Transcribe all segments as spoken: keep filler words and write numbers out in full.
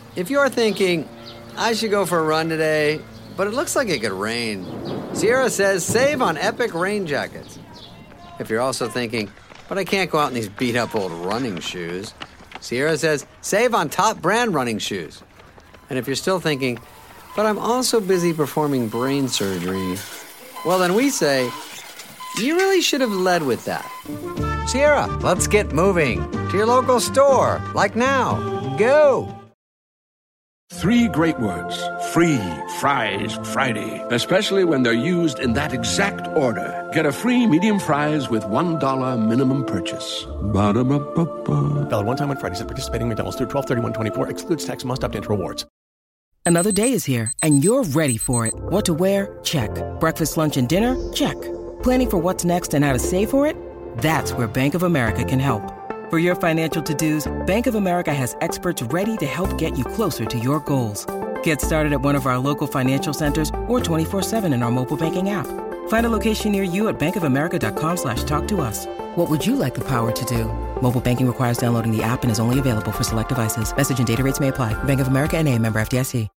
If you're thinking, I should go for a run today, but it looks like it could rain, Sierra says save on epic rain jackets. If you're also thinking, but I can't go out in these beat-up old running shoes, Sierra says save on top brand running shoes. And if you're still thinking, but I'm also busy performing brain surgery, well, then we say, you really should have led with that. Sierra, let's get moving to your local store, like now. Go! Three great words. Free Fries Friday. Especially when they're used in that exact order. Get a free medium fries with one dollar minimum purchase. Ba-da-ba-ba-ba. Valid one time on Fridays at participating McDonald's through twelve thirty-one twenty-four. Excludes tax. Must opt into rewards. Another day is here, and you're ready for it. What to wear? Check. Breakfast, lunch, and dinner? Check. Planning for what's next and how to save for it? That's where Bank of America can help. For your financial to-dos, Bank of America has experts ready to help get you closer to your goals. Get started at one of our local financial centers or twenty-four seven in our mobile banking app. Find a location near you at bankofamerica.com slash talk to us. What would you like the power to do? Mobile banking requires downloading the app and is only available for select devices. Message and data rates may apply. Bank of America N A, member F D I C.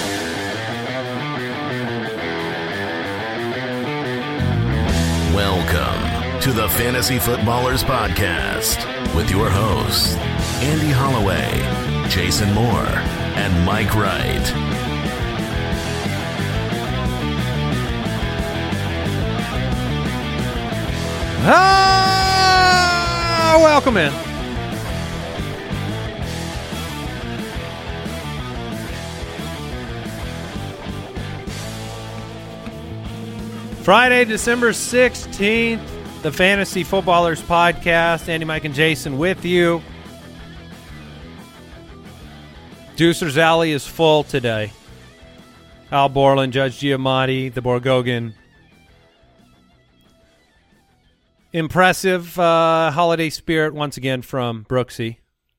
Welcome to the Fantasy Footballers Podcast with your hosts, Andy Holloway, Jason Moore, and Mike Wright. Ah, welcome in. Friday, December sixteenth, the Fantasy Footballers Podcast. Andy, Mike, and Jason with you. Deucer's Alley is full today. Al Borland, Judge Giamatti, the Borgogan. Impressive uh, holiday spirit once again from Brooksy.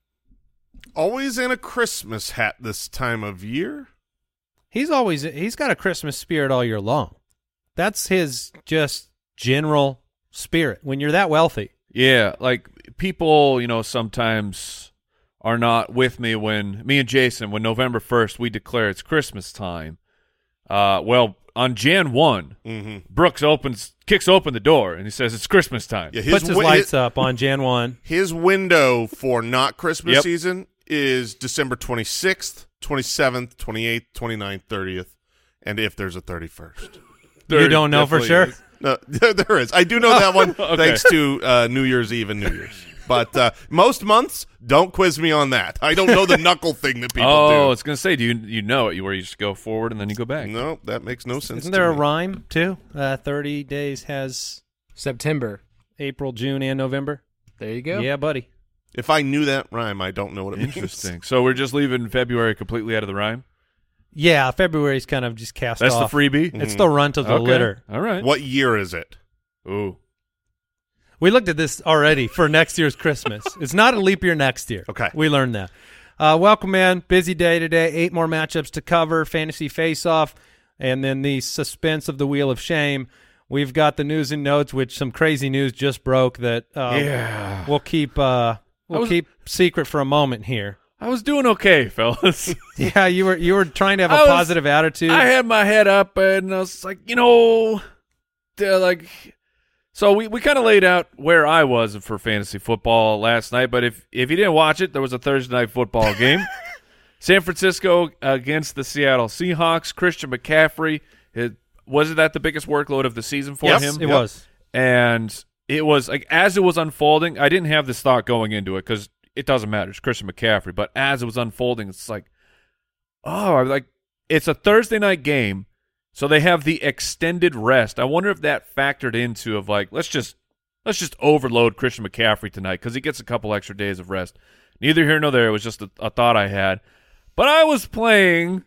Always in a Christmas hat this time of year. He's always he's got a Christmas spirit all year long. That's his just general spirit when you're that wealthy. Yeah, like people, you know, sometimes are not with me when me and Jason, when November first we declare it's Christmas time. Uh, well, on January first, mm-hmm. Brooks opens, kicks open the door, and he says it's Christmas time. Yeah, Puts his wi- lights his, up on January first. His window for not Christmas Yep. season is December twenty-sixth, twenty-seventh, twenty-eighth, twenty-ninth, thirtieth, and if there's a thirty-first. You don't know for sure? Is. No, there is. I do know that one Okay. thanks to uh, New Year's Eve and New Year's. But uh, most months, don't quiz me on that. I don't know the knuckle thing that people oh, do. I was going to say, do you you know it, where you just go forward and then you go back? No, that makes no sense Isn't to there a me. rhyme, too? Uh, thirty days has September. April, June, and November. There you go. Yeah, buddy. If I knew that rhyme, I don't know what it means. Interesting. So we're just leaving February completely out of the rhyme? Yeah, February's kind of just cast That's off. the freebie? It's the runt of the Okay. litter. All right. What year is it? Ooh. We looked at this already for next year's Christmas. It's not a leap year next year. Okay. We learned that. Uh, welcome, man. Busy day today. Eight more matchups to cover. Fantasy face-off, and then the suspense of the Wheel of Shame. We've got the news and notes, which some crazy news just broke that uh, Yeah. we'll keep uh, we'll was- keep secret for a moment here. I was doing okay, fellas. Yeah, you were you were trying to have a I was- positive attitude. I had my head up, and I was like, you know, they're like, so we, we kind of laid out where I was for fantasy football last night. But if if you didn't watch it, there was a Thursday night football game, San Francisco against the Seattle Seahawks. Christian McCaffrey, it, wasn't that the biggest workload of the season for yes, him? it was. And it was like as it was unfolding, I didn't have this thought going into it because it doesn't matter. It's Christian McCaffrey. But as it was unfolding, it's like, oh, I'm like, it's a Thursday night game, so they have the extended rest. I wonder if that factored into of like, let's just let's just overload Christian McCaffrey tonight because he gets a couple extra days of rest. Neither here nor there. It was just a, a thought I had. But I was playing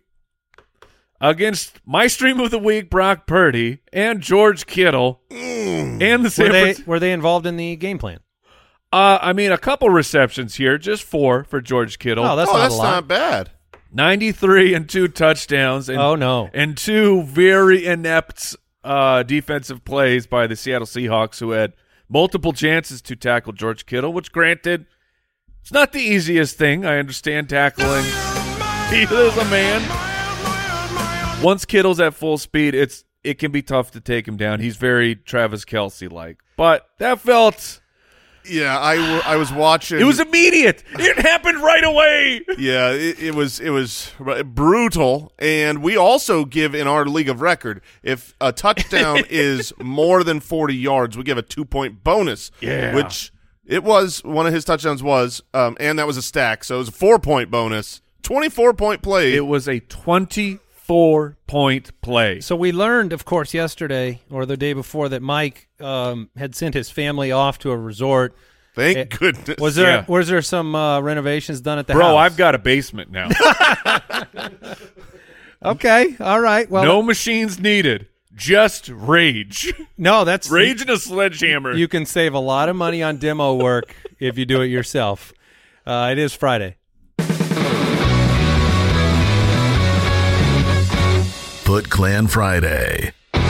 against my stream of the week, Brock Purdy, and George Kittle, Mm. and the San Were they, Francisco. were they involved in the game plan? Uh, I mean, a couple receptions here, just four for George Kittle. Oh, that's oh, not that's a lot. not bad. ninety-three and two touchdowns. And, Oh, no. And two very inept uh, defensive plays by the Seattle Seahawks, who had multiple chances to tackle George Kittle, which, granted, it's not the easiest thing. I understand tackling. speed as a man. Once Kittle's at full speed, it's it can be tough to take him down. He's very Travis Kelce-like. But that felt... Yeah, I, w- I was watching. It was immediate. It happened right away. Yeah, it, it was it was brutal. And we also give in our league of record, if a touchdown is more than forty yards, we give a two-point bonus. Yeah. Which it was, one of his touchdowns was, um, and that was a stack. So it was a four-point bonus, twenty-four point play. It was a twenty-four point play. So we learned, of course, yesterday or the day before that Mike um, had sent his family off to a resort. Thank It- goodness. Was there Yeah. was there some uh, renovations done at the Bro, house? I've got a basement now. Okay, all right. Well, No machines needed. Just rage. no, that's Rage and a sledgehammer. You can save a lot of money on demo work if you do it yourself. Uh, it is Friday. Foot Clan Friday.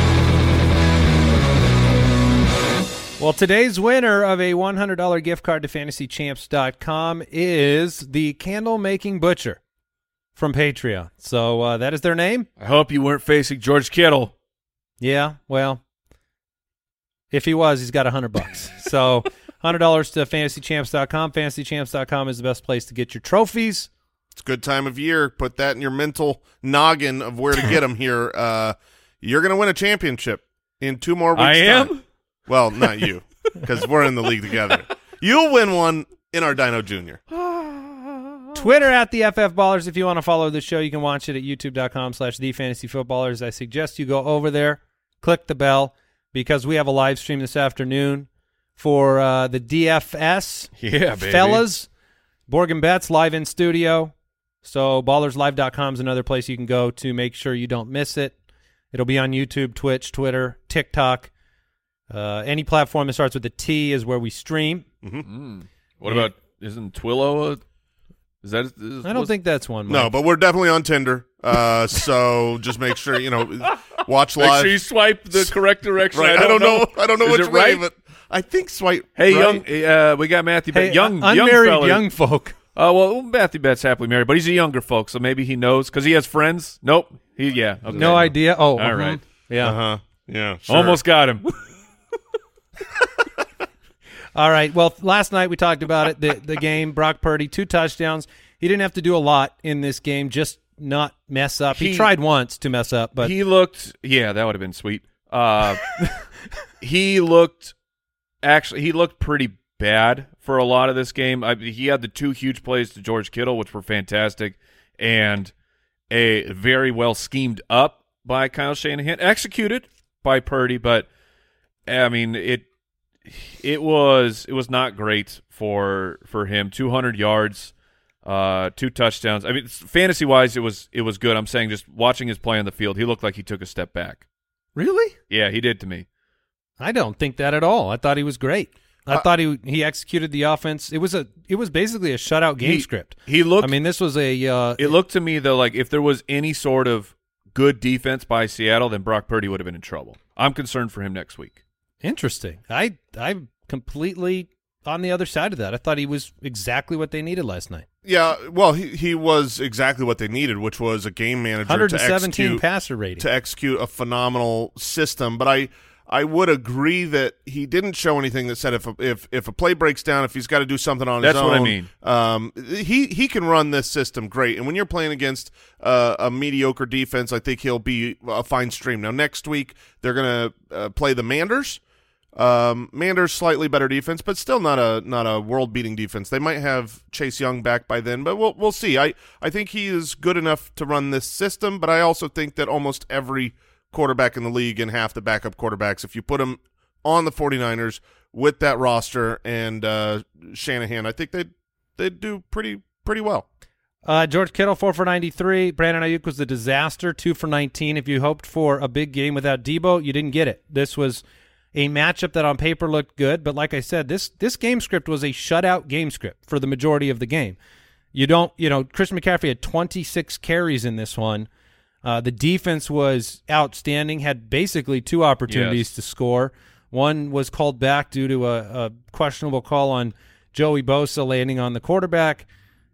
Well, today's winner of a one hundred dollars gift card to fantasy champs dot com is the Candle Making Butcher from Patreon. So uh, that is their name? I hope you weren't facing George Kittle. Yeah, well, if he was, he's got one hundred bucks. So one hundred dollars to fantasy champs dot com. fantasy champs dot com is the best place to get your trophies. It's a good time of year. Put that in your mental noggin of where to get them here. Uh, you're going to win a championship in two more weeks. I am? time. Well, not you, because we're in the league together. You'll win one in our Dino Junior Twitter at the F F Ballers. If you want to follow the show, you can watch it at youtube.com slash the fantasy footballers. I suggest you go over there, click the bell, because we have a live stream this afternoon for uh, the D F S. Yeah, baby. Fellas, Borg and Betts live in studio. So ballers live dot com is another place you can go to make sure you don't miss it. It'll be on YouTube, Twitch, Twitter, TikTok. Uh, any platform that starts with a T is where we stream. Mm-hmm. What about, isn't Twillo a, is that? Is, I don't think that's one. No, Mike. but we're definitely on Tinder. Uh, so just make sure, you know, watch Make live. sure you swipe the correct direction. Right. I don't, know. I don't know Is which it way, right? but I think swipe. Hey, right? young, uh, we got Matthew Hey, Betts. Young, uh, young unmarried fella. young folk. Uh, well, Matthew Betts happily married, but he's a younger folk, so maybe he knows because he has friends. Nope. He, yeah. Okay. No idea. Oh, All uh-huh. right. Yeah. Uh-huh. Yeah. Sure. Almost got him. All right. Well, last night we talked about it. The the game, Brock Purdy, two touchdowns. He didn't have to do a lot in this game, just not mess up. He, He- tried once to mess up, but he looked, yeah, that would have been sweet. Uh, he looked, actually, he looked pretty bad for a lot of this game. I, he had the two huge plays to George Kittle, which were fantastic, and a very well schemed up by Kyle Shanahan, executed by Purdy, but I mean it. It was it was not great for for him. two hundred yards, uh, two touchdowns. I mean, fantasy wise, it was it was good. I'm saying just watching his play on the field, he looked like he took a step back. really, Yeah, he did to me. I don't think that at all. I thought he was great. I Uh, thought he he executed the offense. It was a it was basically a shutout game He- script. He looked. I mean, this was a uh, it looked to me though like if there was any sort of good defense by Seattle, then Brock Purdy would have been in trouble. I'm concerned for him next week. interesting. I I'm completely on the other side of that. I thought he was exactly what they needed last night. Yeah, well, he he was exactly what they needed, which was a game manager one hundred to seventeen execute passer rating. to execute a phenomenal system. But I I would agree that he didn't show anything that said if a, if if a play breaks down, if he's got to do something on That's his own. what I mean. Um, he he can run this system great, and when you're playing against uh, a mediocre defense, I think he'll be a fine stream. Now next week they're gonna uh, play the Manders. Um, Manders slightly better defense, but still not a not a world beating defense. They might have Chase Young back by then, but we'll we'll see. I I think he is good enough to run this system, but I also think that almost every quarterback in the league and half the backup quarterbacks, if you put them on the 49ers with that roster and uh, Shanahan, I think they'd they'd do pretty pretty well. Uh, George Kittle, four for ninety-three. Brandon Ayuk was a disaster, two for nineteen. If you hoped for a big game without Debo, you didn't get it. This was a matchup that on paper looked good, but like I said, this this game script was a shutout game script for the majority of the game. You don't, you know, Christian McCaffrey had twenty-six carries in this one. Uh, the defense was outstanding, had basically two opportunities Yes. to score. One was called back due to a, a questionable call on Joey Bosa landing on the quarterback.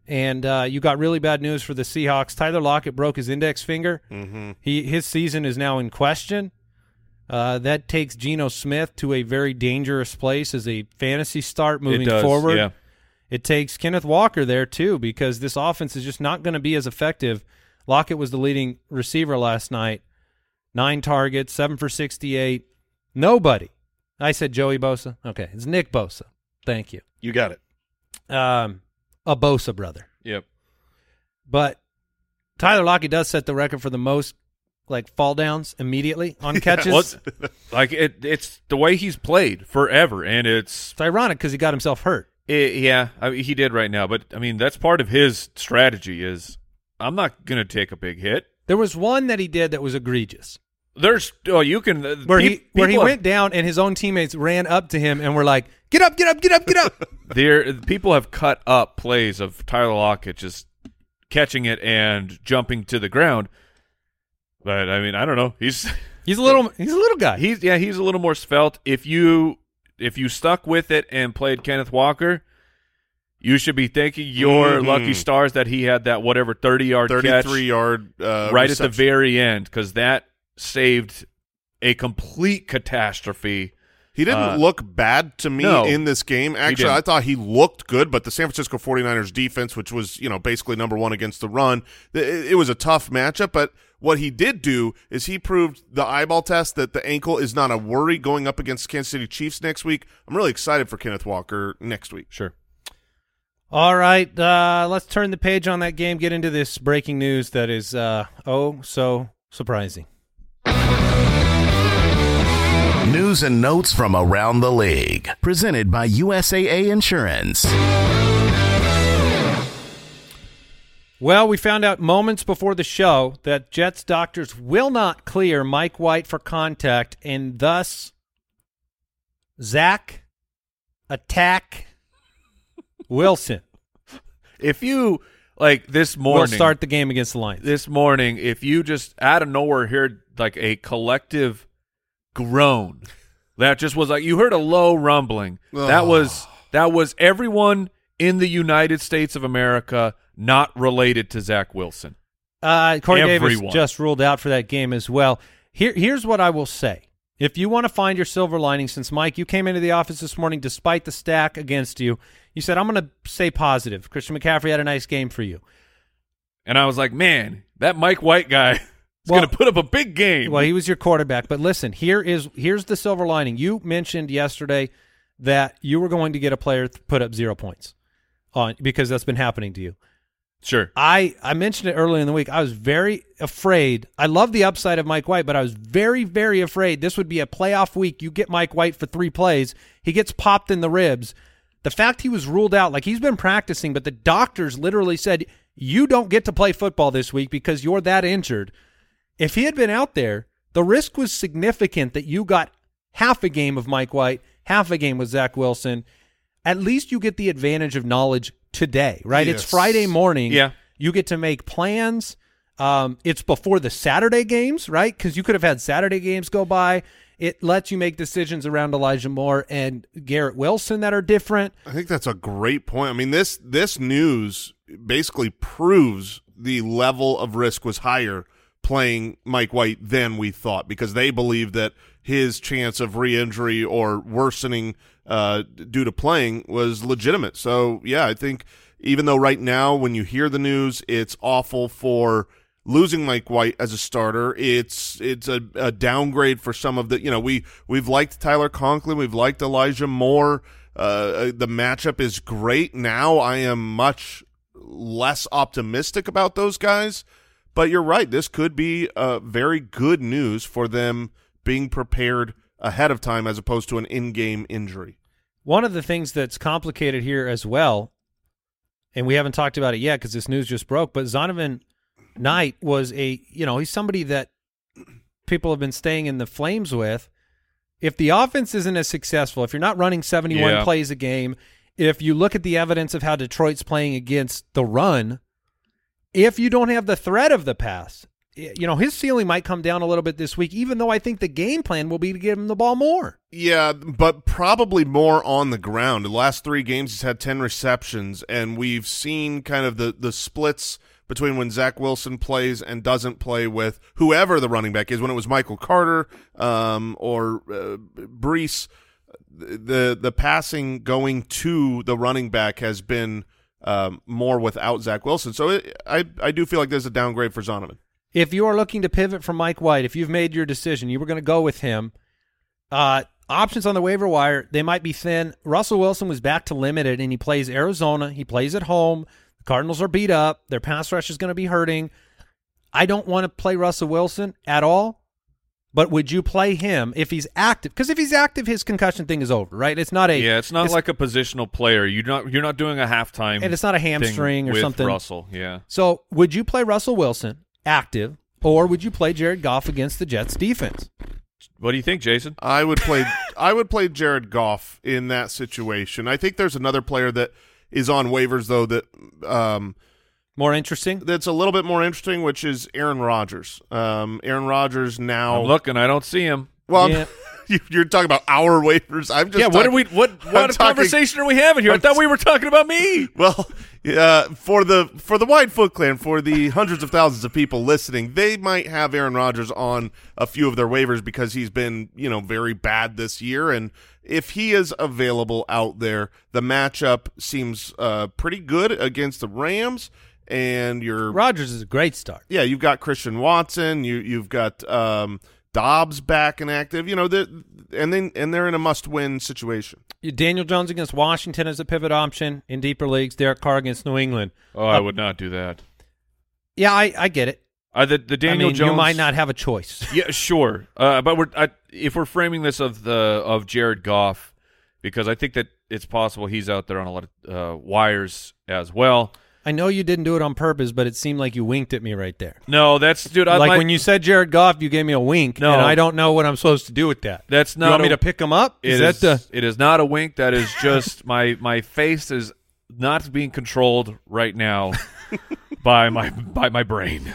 And uh, you got really bad news for the Seahawks. Tyler Lockett broke his index finger. Mm-hmm. He His season is now in question. Uh, that takes Geno Smith to a very dangerous place as a fantasy start moving it does, forward. Yeah. It takes Kenneth Walker there, too, because this offense is just not going to be as effective. Lockett was the leading receiver last night. Nine targets, seven for sixty-eight. Nobody. I said Joey Bosa. Okay, it's Nick Bosa. Thank you. You got it. Um, a Bosa brother. Yep. But Tyler Lockett does set the record for the most like fall downs immediately on catches. Well, it's- like it, it's the way he's played forever, and it's It's ironic because he got himself hurt. it, yeah, I mean, he did right now. But I mean, that's part of his strategy. Is I'm not going to take a big hit. There was one that he did that was egregious. There's oh, you can uh, Where pe- he where he people went down and his own teammates ran up to him and were like, "Get up, get up, get up, get up." have, there people have cut up plays of Tyler Lockett just catching it and jumping to the ground. But I mean, I don't know. He's He's a little he's a little guy. he's yeah, he's a little more svelte. If you if you stuck with it and played Kenneth Walker, you should be thanking your Mhm. lucky stars that he had that whatever thirty yard catch thirty-three yard uh, right reception. at the very end, because that saved a complete catastrophe. He didn't Uh, look bad to me no, in this game. Actually, didn't. I thought he looked good, but the San Francisco forty-niners defense, which was, you know, basically number one against the run, it, it was a tough matchup. But what he did do is he proved the eyeball test that the ankle is not a worry going up against Kansas City Chiefs next week. I'm really excited for Kenneth Walker next week. Sure. All right, uh, let's turn the page on that game, get into this breaking news that is uh, oh so surprising. News and notes from around the league. Presented by U S A A Insurance. Well, we found out moments before the show that Jets doctors will not clear Mike White for contact, and thus Zach Attack Wilson If you like this morning, will start the game against the Lions. this morning, if you just out of nowhere heard like a collective groan, that just was like you heard a low rumbling. That was that was everyone in the United States of America not related to Zach Wilson. Uh, Corey Davis Everyone. just ruled out for that game as well. Here, here's what I will say. If you want to find your silver lining, since, Mike, you came into the office this morning despite the stack against you, you said, I'm going to stay positive. Christian McCaffrey had a nice game for you. And I was like, man, that Mike White guy is Well- going to put up a big game. Well, he was your quarterback. But listen, here is here's the silver lining. You mentioned yesterday that you were going to get a player to put up zero points on because that's been happening to you. Sure. I, I mentioned it earlier in the week. I was very afraid. I love the upside of Mike White, but I was very, very afraid this would be a playoff week. You get Mike White for three plays. He gets popped in the ribs. The fact he was ruled out, like he's been practicing, but the doctors literally said, you don't get to play football this week because you're that injured. If he had been out there, the risk was significant that you got half a game of Mike White, half a game with Zach Wilson. At least you get the advantage of knowledge today, right? Yes. It's Friday morning. Yeah. You get to make plans. Um, it's before the Saturday games, right? Because you could have had Saturday games go by. It lets you make decisions around Elijah Moore and Garrett Wilson that are different. I think that's a great point. I mean, this this news basically proves the level of risk was higher playing Mike White than we thought, because they believed that his chance of re-injury or worsening uh, due to playing was legitimate. So, yeah, I think even though right now when you hear the news, it's awful for losing Mike White as a starter, it's it's a, a downgrade for some of the, you know, we, we've liked Tyler Conklin, we've liked Elijah Moore. Uh, the matchup is great. Now I am much less optimistic about those guys. But you're right. This could be uh, very good news for them being prepared ahead of time as opposed to an in-game injury. One of the things that's complicated here as well, and we haven't talked about it yet because this news just broke, but Zonovan Knight was a, you know, he's somebody that people have been staying in the flames with. If the offense isn't as successful, if you're not running seventy-one Yeah. plays a game, if you look at the evidence of how Detroit's playing against the run, if you don't have the threat of the pass, you know, his ceiling might come down a little bit this week, even though I think the game plan will be to give him the ball more. Yeah, but probably more on the ground. The last three games he's had ten receptions, and we've seen kind of the, the splits between when Zach Wilson plays and doesn't play with whoever the running back is. When it was Michael Carter um, or uh, Brees, the the passing going to the running back has been um, more without Zach Wilson. So it, I, I do feel like there's a downgrade for Zonovan. If you are looking to pivot from Mike White, if you've made your decision, you were going to go with him, uh, options on the waiver wire, they might be thin. Russell Wilson was back to limited, and he plays Arizona. He plays at home. The Cardinals are beat up. Their pass rush is going to be hurting. I don't want to play Russell Wilson at all, but would you play him if he's active? Because if he's active, his concussion thing is over, right? It's not a yeah. It's not it's, like a positional player. You're not you're not doing a halftime, and it's not a hamstring or with something. Russell, yeah. So would you play Russell Wilson active, or would you play Jared Goff against the Jets defense? What do you think, Jason? I would play I would play Jared Goff in that situation. I think there's another player that is on waivers though that um, more interesting. That's a little bit more interesting, which is Aaron Rodgers. Um, Aaron Rodgers now. I'm looking, I don't see him. Well, Yeah. you're talking about our waivers. I'm just yeah. What talking, are we? What I'm what talking- conversation are we having here? I I'm thought we were talking about me. Well, uh, for the for the Wide Foot Clan, for the hundreds of thousands of people listening, they might have Aaron Rodgers on a few of their waivers because he's been, you know, very bad this year. And if he is available out there, the matchup seems uh, pretty good against the Rams. And you're Rodgers is a great start. yeah, you've got Christian Watson, you you've got um, Dobbs back and active, you know, and then and they're in a must-win situation. Daniel Jones against Washington as a pivot option in deeper leagues. Derek Carr against New England. Oh, I Uh, would not do that. Yeah, I, I get it. Uh, the the Daniel I mean, Jones. you might not have a choice. Yeah, sure. Uh, but we're I, if we're framing this of the of Jared Goff, because I think that it's possible he's out there on a lot of uh, wires as well. I know you didn't do it on purpose, but it seemed like you winked at me right there. No, that's dude. I like might, when you said Jared Goff, you gave me a wink, No. and I don't know what I'm supposed to do with that. That's You not want a, me to pick him up? It Is is, that the? it is not a wink. That is just my my face is not being controlled right now by my by my brain.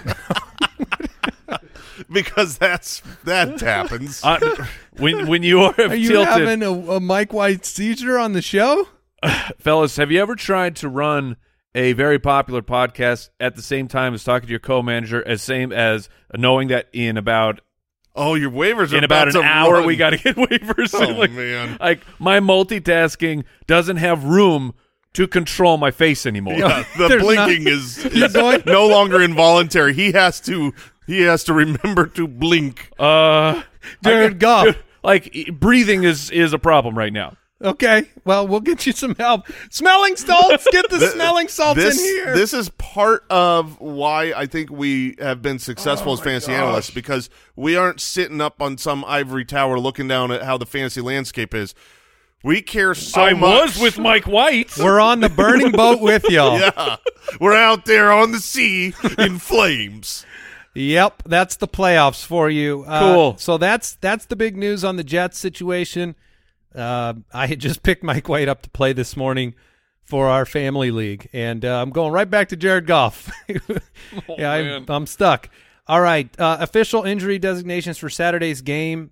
Because that's that happens. Uh, when when you are, Are you tilted, having a, a Mike White seizure on the show? fellas, have you ever tried to run a very popular podcast at the same time as talking to your co-manager, as same as knowing that in about Oh, your waivers are in about an to hour run. we got to get waivers? Oh, like, man. like my multitasking doesn't have room to control my face anymore. Yeah, the There's blinking not- is, is no longer involuntary. He has to he has to remember to blink. Uh, Jared I- Goff. dude, like e- breathing is is a problem right now. Okay, well, we'll get you some help. Smelling salts, get the smelling salts this, in here. This is part of why I think we have been successful as fantasy analysts, because we aren't sitting up on some ivory tower looking down at how the fantasy landscape is. We care so I much. was with Mike White. We're on the burning boat with y'all. Yeah, we're out there on the sea in flames. Yep, that's the playoffs for you. Uh, Cool. So that's that's the big news on the Jets situation. Uh, I had just picked Mike White up to play this morning for our family league, and uh, I'm going right back to Jared Goff. yeah, I'm, man. I'm stuck. All right, uh, official injury designations for Saturday's game.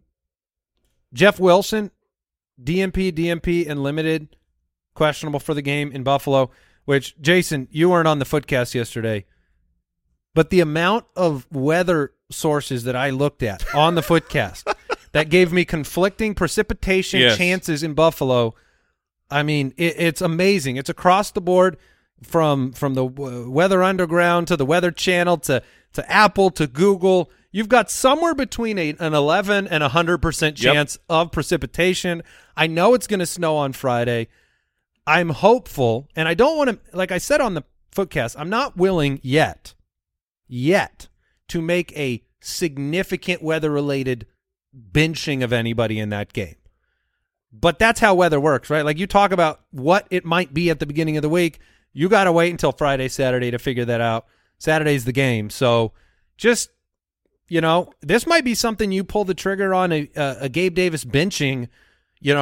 Jeff Wilson, D M P, D M P, and limited, questionable for the game in Buffalo, which, Jason, you weren't on the Footcast yesterday, but the amount of weather sources that I looked at on the Footcast that gave me conflicting precipitation Yes. chances in Buffalo, I mean, it, it's amazing. It's across the board from from the uh, Weather Underground to the Weather Channel to, to Apple to Google. You've got somewhere between a, an eleven and one hundred percent Yep. chance of precipitation. I know it's going to snow on Friday. I'm hopeful, and I don't want to, like I said on the Footcast, I'm not willing yet, yet, to make a significant weather-related benching of anybody in that game. But that's how weather works, right? Like you talk about what it might be at the beginning of the week. You got to wait until Friday, Saturday to figure that out. Saturday's the game. So just, you know, this might be something you pull the trigger on a, a, a Gabe Davis benching, you know,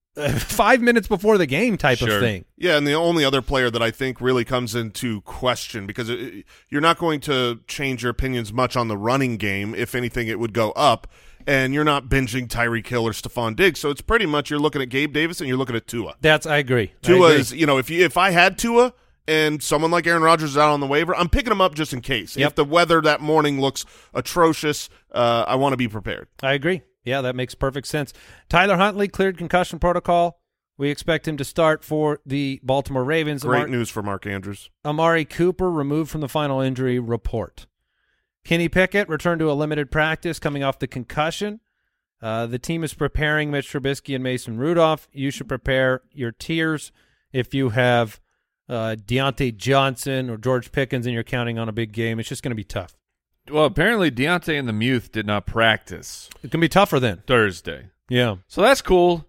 uh, five minutes before the game type Sure. of thing. Yeah, and the only other player that I think really comes into question, because it, you're not going to change your opinions much on the running game. If anything, it would go up. And you're not binging Tyreek Hill or Stephon Diggs. So it's pretty much you're looking at Gabe Davis and you're looking at Tua. That's I agree. Tua I agree. is, you know, if you, if I had Tua and someone like Aaron Rodgers is out on the waiver, I'm picking him up just in case. Yep. If the weather that morning looks atrocious, uh, I want to be prepared. I agree. Yeah, that makes perfect sense. Tyler Huntley cleared concussion protocol. We expect him to start for the Baltimore Ravens. Great Amar- news for Mark Andrews. Amari Cooper removed from the final injury report. Kenny Pickett returned to a limited practice coming off the concussion. Uh, the team is preparing Mitch Trubisky and Mason Rudolph. You should prepare your tiers if you have uh, Deontay Johnson or George Pickens and you're counting on a big game. It's just going to be tough. Well, apparently Deontay and the Muth did not practice It can be tougher then. Thursday. Yeah. So that's cool.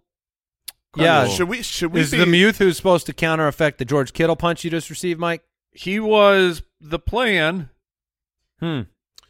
Yeah. Cool. Should we? Should we? Is be, the Muth who's supposed to counter effect the George Kittle punch you just received, Mike? He was the plan. Hmm.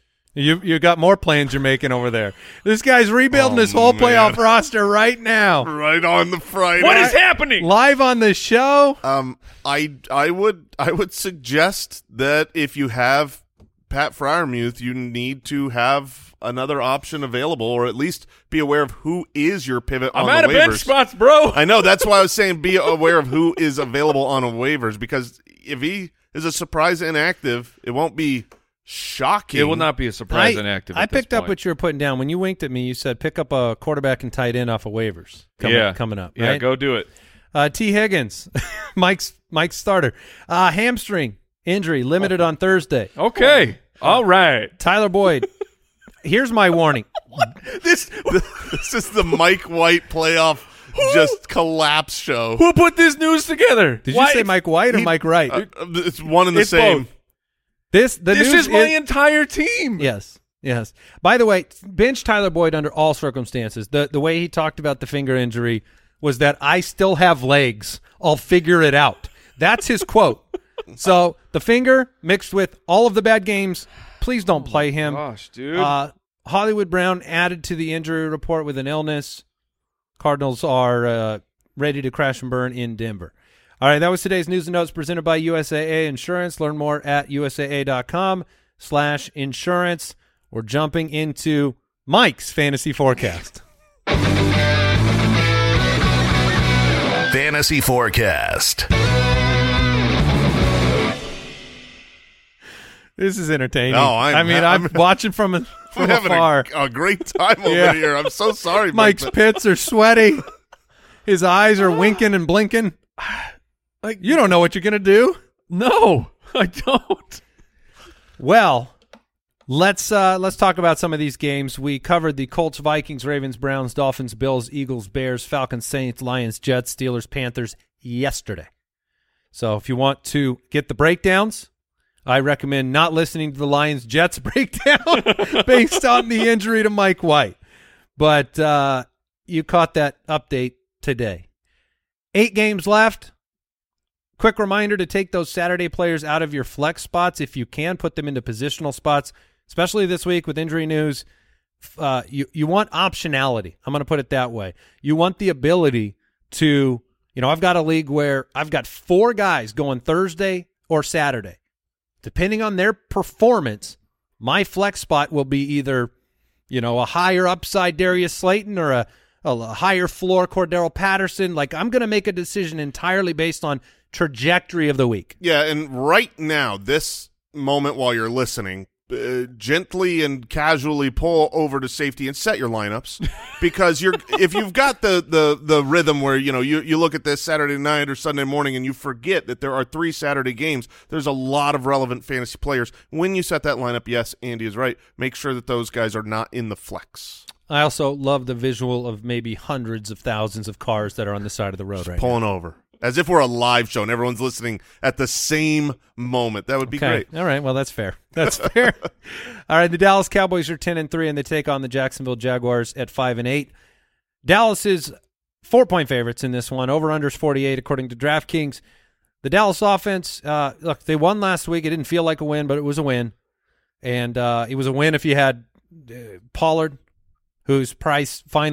You you got more plans you're making over there. This guy's rebuilding Oh, his whole man. playoff roster right now. right on the Friday? What is happening? Live on the show. Um, I I would I would suggest that if you have Pat Freiermuth, you need to have another option available, or at least be aware of who is your pivot I'm on out the of waivers. bench spots, bro. I know, that's why I was saying be aware of who is available on waivers, because if he is a surprise inactive, it won't be shocking. It will not be a surprise I, inactive. I at this picked up point. what you were putting down. When you winked at me, you said pick up a quarterback and tight end off of waivers. Coming, yeah. coming up. Yeah, right? go do it. Uh, T. Higgins, Mike's Mike's starter. Uh, hamstring injury limited on Thursday. Okay. All right. Tyler Boyd. Here's my warning. this this is the Mike White playoff just collapse show. Who put this news together? Did Why- you say Mike White or He- Mike Wright? Uh, it's one and the It's same. both. this the This news is my entire team. Yes, yes. By the way, bench Tyler Boyd under all circumstances. The the way he talked about the finger injury was that I still have legs. I'll figure it out. That's his quote. So the finger mixed with all of the bad games, please don't play him. Gosh, dude. Uh, Hollywood Brown added to the injury report with an illness. Cardinals are uh, ready to crash and burn in Denver. All right, that was today's news and notes presented by U S A A Insurance. Learn more at U S A A dot com slash insurance. We're jumping into Mike's fantasy forecast. Fantasy Forecast. This is entertaining. No, I'm- I mean, I'm, I'm- watching from, a, I'm from having afar. a, a great time over Yeah. here. I'm so sorry, Mike, Mike's but- pits are sweaty. His eyes are winking and blinking. Like, You don't know what you're going to do? no, I don't. Well, let's uh, let's talk about some of these games. We covered the Colts, Vikings, Ravens, Browns, Dolphins, Bills, Eagles, Bears, Falcons, Saints, Lions, Jets, Steelers, Panthers yesterday. So if you want to get the breakdowns, I recommend not listening to the Lions Jets breakdown based on the injury to Mike White. But uh, you caught that update today. Eight games left. Quick reminder to take those Saturday players out of your flex spots if you can. Put them into positional spots, especially this week with injury news. Uh, you, you want optionality. I'm going to put it that way. You want the ability to, you know, I've got a league where I've got four guys going Thursday or Saturday. Depending on their performance, my flex spot will be either, you know, a higher upside Darius Slayton or a, a higher floor Cordero Patterson. Like, I'm going to make a decision entirely based on trajectory of the week. Yeah, and right now, this moment while you're listening, uh, gently and casually pull over to safety and set your lineups, because you're if you've got the the the rhythm where you know you you look at this Saturday night or Sunday morning and you forget that there are three Saturday games. There's a lot of relevant fantasy players. When you set that lineup, yes, Andy is right. Make sure that those guys are not in the flex. I also love the visual of maybe hundreds of thousands of cars that are on the side of the road right Pulling over. As if we're a live show and everyone's listening at the same moment. That would be now. Okay. great. All right. Well, that's fair. That's fair. All right. The Dallas Cowboys are ten and three, and they take on the Jacksonville Jaguars at five and eight. Dallas is four point favorites in this one. Over unders forty-eight according to DraftKings. The Dallas offense, uh, look, they won last week. It didn't feel like a win, but it was a win, and uh, it was a win if you had uh, Pollard, whose price finally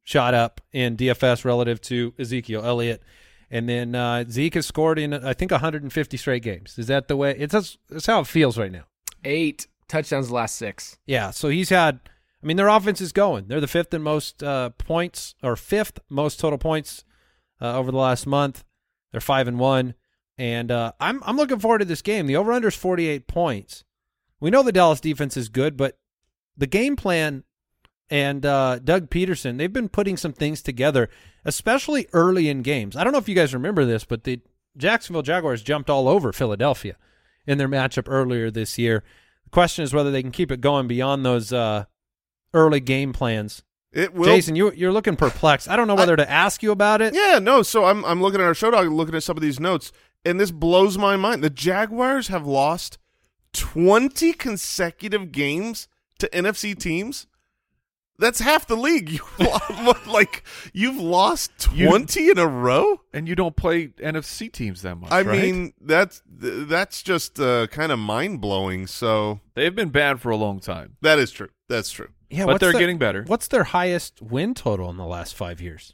shot up in D F S relative to Ezekiel Elliott. And then uh, Zeke has scored in, I think, one hundred fifty straight games. Is that the way? It's that's, that's how it feels right now. Eight touchdowns the last six. Yeah, so he's had – I mean, their offense is going. They're the fifth and most uh, points, or fifth most total points uh, over the last month. They're five and one. And uh, I'm I'm looking forward to this game. The over-under is forty-eight points. We know the Dallas defense is good, but the game plan and uh, Doug Peterson, they've been putting some things together, especially early in games. I don't know if you guys remember this, but the Jacksonville Jaguars jumped all over Philadelphia in their matchup earlier this year. The question is whether they can keep it going beyond those uh, early game plans. It will. Jason, you, you're looking perplexed. I don't know whether I, to ask you about it. Yeah, no, so I'm I'm looking at our show dog, looking at some of these notes, and this blows my mind. The Jaguars have lost twenty consecutive games to N F C teams. That's half the league. You like you've lost twenty you, in a row, and you don't play N F C teams that much. I right? mean, that's that's just uh, kind of mind blowing. So they've been bad for a long time. That is true. That's true. Yeah, but they're the, getting better. What's their highest win total in the last five years?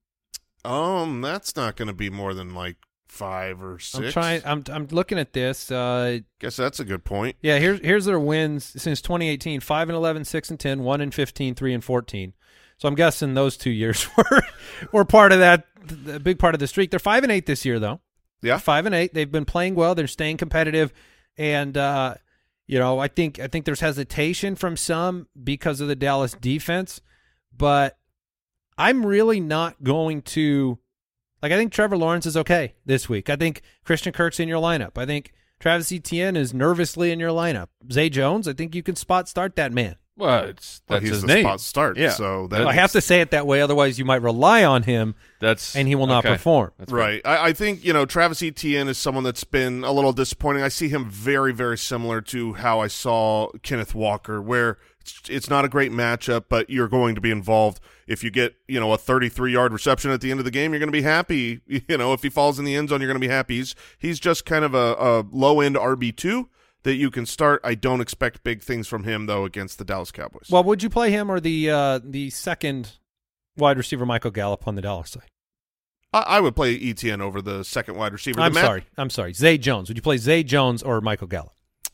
Um, that's not going to be more than like five or six. I'm trying. I'm I'm looking at this. Uh, Guess that's a good point. Yeah, here's here's their wins since twenty eighteen: five and eleven, six and ten, one and fifteen, three and fourteen. So I'm guessing those two years were were part of that, a big part of the streak. They're five and eight this year, though. Yeah, five and eight. They've been playing well. They're staying competitive, and uh, you know, I think I think there's hesitation from some because of the Dallas defense, but I'm really not going to. Like, I think Trevor Lawrence is okay this week. I think Christian Kirk's in your lineup. I think Travis Etienne is nervously in your lineup. Zay Jones, I think you can spot start that man. Well, it's, that's well, he's his the name. Spot start. Yeah. So that well, I have to say it that way, otherwise you might rely on him. That's and he will not okay. perform. That's right. I, I think you know Travis Etienne is someone that's been a little disappointing. I see him very, very similar to how I saw Kenneth Walker, where it's, it's not a great matchup, but you're going to be involved. If you get you know a thirty-three yard reception at the end of the game, you're going to be happy. You know, if he falls in the end zone, you're going to be happy. He's he's just kind of a, a low end R B two that you can start. I don't expect big things from him though against the Dallas Cowboys. Well, would you play him or the uh, the second wide receiver Michael Gallup on the Dallas side? I, I would play Etienne over the second wide receiver. I'm the sorry. I'm sorry. Zay Jones. Would you play Zay Jones or Michael Gallup?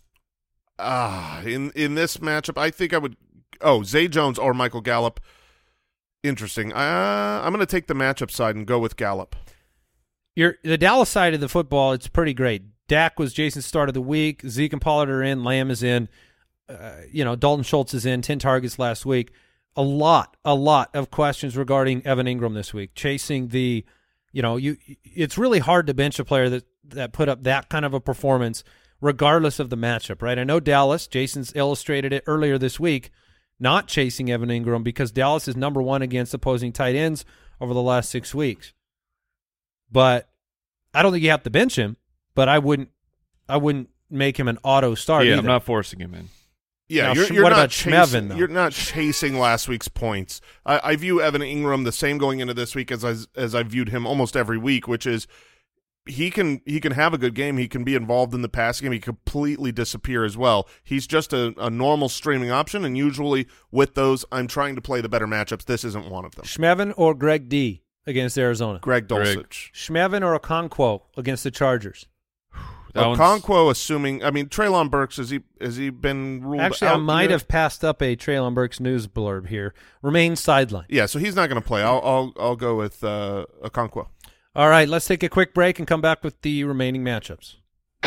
Ah, uh, in in this matchup, I think I would. Oh, Zay Jones or Michael Gallup. Interesting. Uh, I'm going to take the matchup side and go with Gallup. You're, the Dallas side of the football, it's pretty great. Dak was Jason's start of the week. Zeke and Pollard are in. Lamb is in. Uh, you know, Dalton Schultz is in. ten targets last week. A lot, a lot of questions regarding Evan Ingram this week. Chasing the, you know, you. It's really hard to bench a player that, that put up that kind of a performance regardless of the matchup, right? I know Dallas, Jason's illustrated it earlier this week, not chasing Evan Ingram because Dallas is number one against opposing tight ends over the last six weeks. But I don't think you have to bench him, but I wouldn't I wouldn't make him an auto start Yeah, either. I'm not forcing him in. Yeah, now, you're, sh- you're what not about chasing, Schmevin, though? You're not chasing last week's points. I, I view Evan Ingram the same going into this week as I, as I viewed him almost every week, which is he can he can have a good game. He can be involved in the passing game. He can completely disappear as well. He's just a, a normal streaming option, and usually with those, I'm trying to play the better matchups. This isn't one of them. Schmevin or Greg D against Arizona? Greg Dulcich. Schmevin or Okonkwo against the Chargers? Okonkwo, assuming, I mean, Treylon Burks, has he has he been ruled Actually, out? I might yet? have passed up a Treylon Burks news blurb here. Remains sidelined. Yeah, so he's not going to play. I'll I'll I'll go with uh, Okonkwo. All right, let's take a quick break and come back with the remaining matchups.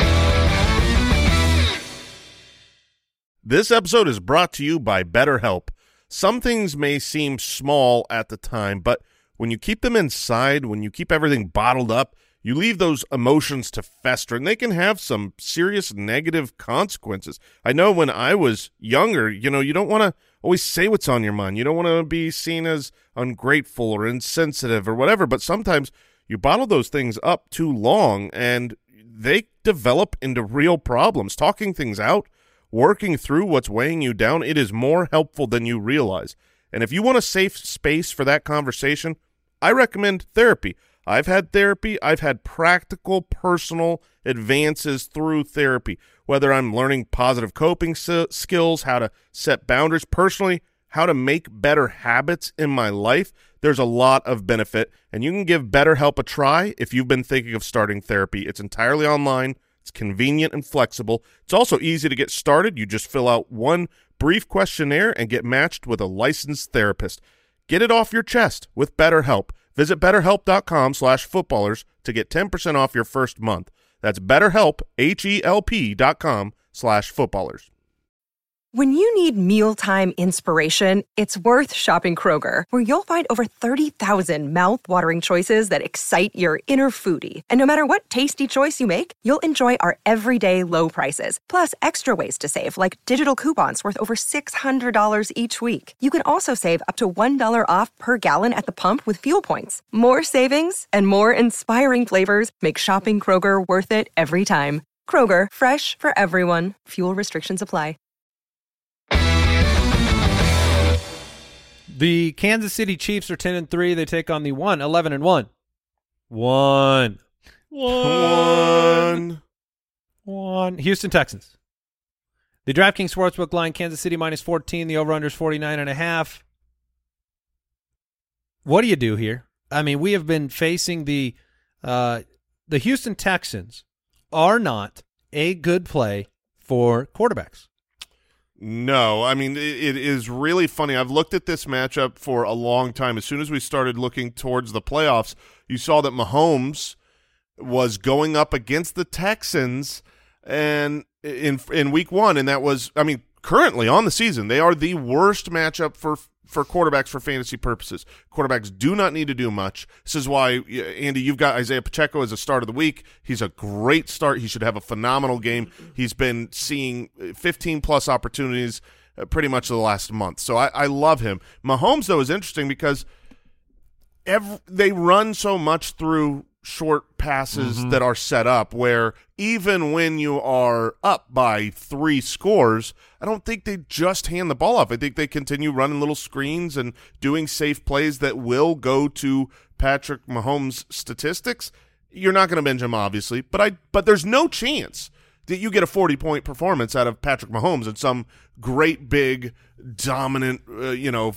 This episode is brought to you by BetterHelp. Some things may seem small at the time, but when you keep them inside, when you keep everything bottled up, you leave those emotions to fester, and they can have some serious negative consequences. I know when I was younger, you know, you don't want to always say what's on your mind. You don't want to be seen as ungrateful or insensitive or whatever, but sometimes you bottle those things up too long, and they develop into real problems. Talking things out, working through what's weighing you down, it is more helpful than you realize. And if you want a safe space for that conversation, I recommend therapy. I've had therapy. I've had practical, personal advances through therapy, whether I'm learning positive coping s- skills, how to set boundaries personally, how to make better habits in my life. There's a lot of benefit, and you can give BetterHelp a try if you've been thinking of starting therapy. It's entirely online. It's convenient and flexible. It's also easy to get started. You just fill out one brief questionnaire and get matched with a licensed therapist. Get it off your chest with BetterHelp. Visit betterhelp.com slash footballers to get ten percent off your first month. That's BetterHelp, H-E-L-P dot com slash footballers. When you need mealtime inspiration, it's worth shopping Kroger, where you'll find over thirty thousand mouth-watering choices that excite your inner foodie. And no matter what tasty choice you make, you'll enjoy our everyday low prices, plus extra ways to save, like digital coupons worth over six hundred dollars each week. You can also save up to one dollar off per gallon at the pump with fuel points. More savings and more inspiring flavors make shopping Kroger worth it every time. Kroger, fresh for everyone. Fuel restrictions apply. The Kansas City Chiefs are ten and three. They take on the one, eleven and one. One. One. One. Houston Texans. The DraftKings Sportsbook line, Kansas City minus fourteen. The over-under is forty-nine and a half. What do you do here? I mean, we have been facing the uh, the Houston Texans are not a good play for quarterbacks. No, I mean, it, it is really funny. I've looked at this matchup for a long time. As soon as we started looking towards the playoffs, you saw that Mahomes was going up against the Texans and in in week one, and that was, I mean, currently on the season, they are the worst matchup for for quarterbacks for fantasy purposes. Quarterbacks do not need to do much. This is why, Andy, you've got Isaiah Pacheco as a start of the week. He's a great start. He should have a phenomenal game. He's been seeing fifteen-plus opportunities uh, pretty much the last month. So I, I love him. Mahomes, though, is interesting because every, they run so much through short passes mm-hmm. that are set up where even when you are up by three scores, I don't think they just hand the ball off. I think they continue running little screens and doing safe plays that will go to Patrick Mahomes' statistics. You're not going to bench him, obviously, but I but there's no chance that you get a forty-point performance out of Patrick Mahomes in some great, big, dominant, uh, you know,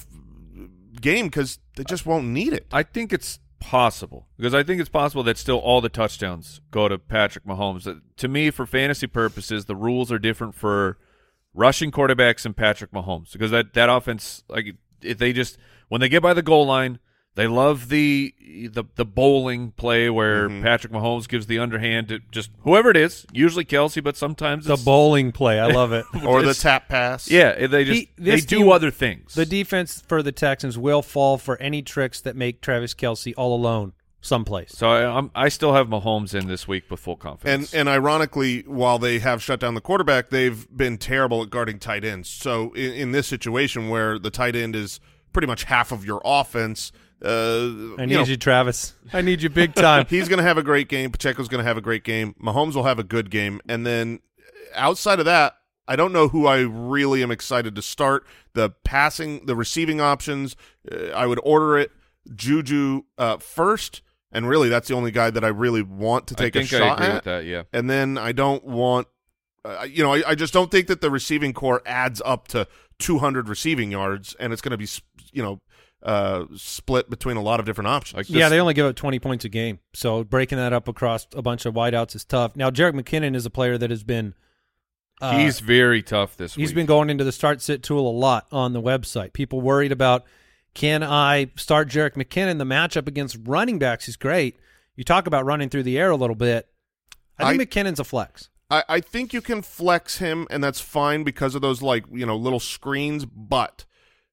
game because they just won't need it. I think it's possible because I think it's possible that still all the touchdowns go to Patrick Mahomes. To me, for fantasy purposes, the rules are different for rushing quarterbacks and Patrick Mahomes because that, that offense, like if they just when they get by the goal line, they love the the the bowling play where mm-hmm. Patrick Mahomes gives the underhand to just whoever it is, usually Kelsey, but sometimes the it's, bowling play. I love it. Or the tap pass. Yeah, they just he, they do team, other things. The defense for the Texans will fall for any tricks that make Travis Kelsey all alone someplace. So I, I'm, I still have Mahomes in this week with full confidence. And and ironically, while they have shut down the quarterback, they've been terrible at guarding tight ends. So in, in this situation where the tight end is pretty much half of your offense. Uh, I need you, know, you, Travis. I need you big time. He's going to have a great game. Pacheco's going to have a great game. Mahomes will have a good game. And then outside of that, I don't know who I really am excited to start. The passing, the receiving options, uh, I would order it Juju uh, first. And really, that's the only guy that I really want to take I think a shot I agree at. with that, yeah. And then I don't want, uh, you know, I, I just don't think that the receiving core adds up to two hundred receiving yards, and it's going to be, you know, uh, split between a lot of different options. Like yeah, they only give up twenty points a game, so breaking that up across a bunch of wideouts is tough. Now, Jerick McKinnon is a player that has been uh, he's very tough this he's week. He's been going into the start-sit tool a lot on the website. People worried about, can I start Jerick McKinnon? The matchup against running backs is great. You talk about running through the air a little bit. I think I, McKinnon's a flex. I, I think you can flex him, and that's fine because of those, like, you know, little screens, but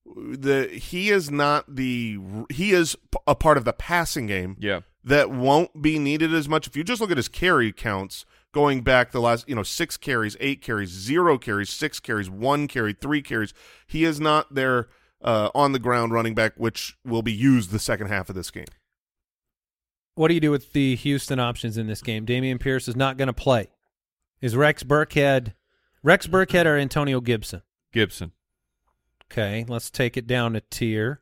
the he is not the he is a part of the passing game yeah. that won't be needed as much. If you just look at his carry counts going back the last, you know, six carries, eight carries, zero carries, six carries, one carry, three carries, he is not their uh, on-the-ground running back, which will be used the second half of this game. What do you do with the Houston options in this game? Dameon Pierce is not going to play. Is Rex Burkhead Rex Burkhead or Antonio Gibson? Gibson. Okay, let's take it down a tier.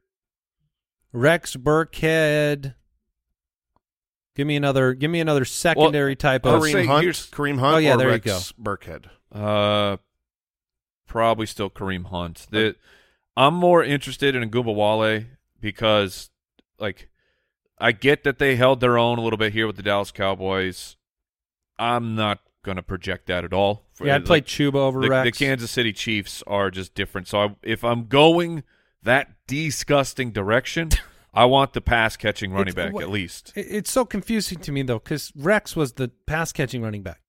Rex Burkhead. Give me another. Give me another secondary well, type of Kareem Hunt. Kareem Hunt. Oh yeah, or there Rex you go. Burkhead. Uh, probably still Kareem Hunt. The, I'm more interested in Agumbawale because like, I get that they held their own a little bit here with the Dallas Cowboys. I'm not going to project that at all. Yeah, I'd play like, Chuba over the, Rex. The Kansas City Chiefs are just different. So I, if I'm going that disgusting direction, I want the pass-catching running It's- back what- at least. It- It's so confusing to me, though, because Rex was the pass-catching running back.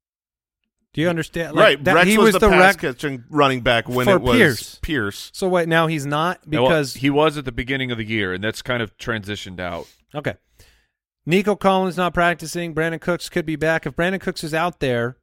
Do you understand? Like, right, that, Rex he was, was the, Rex pass-catching running back when for it was Pierce. Pierce. So wait, now he's not Well, because he was at the beginning of the year, and that's kind of transitioned out. okay. Nico Collins not practicing. Brandon Cooks could be back. If Brandon Cooks is out there,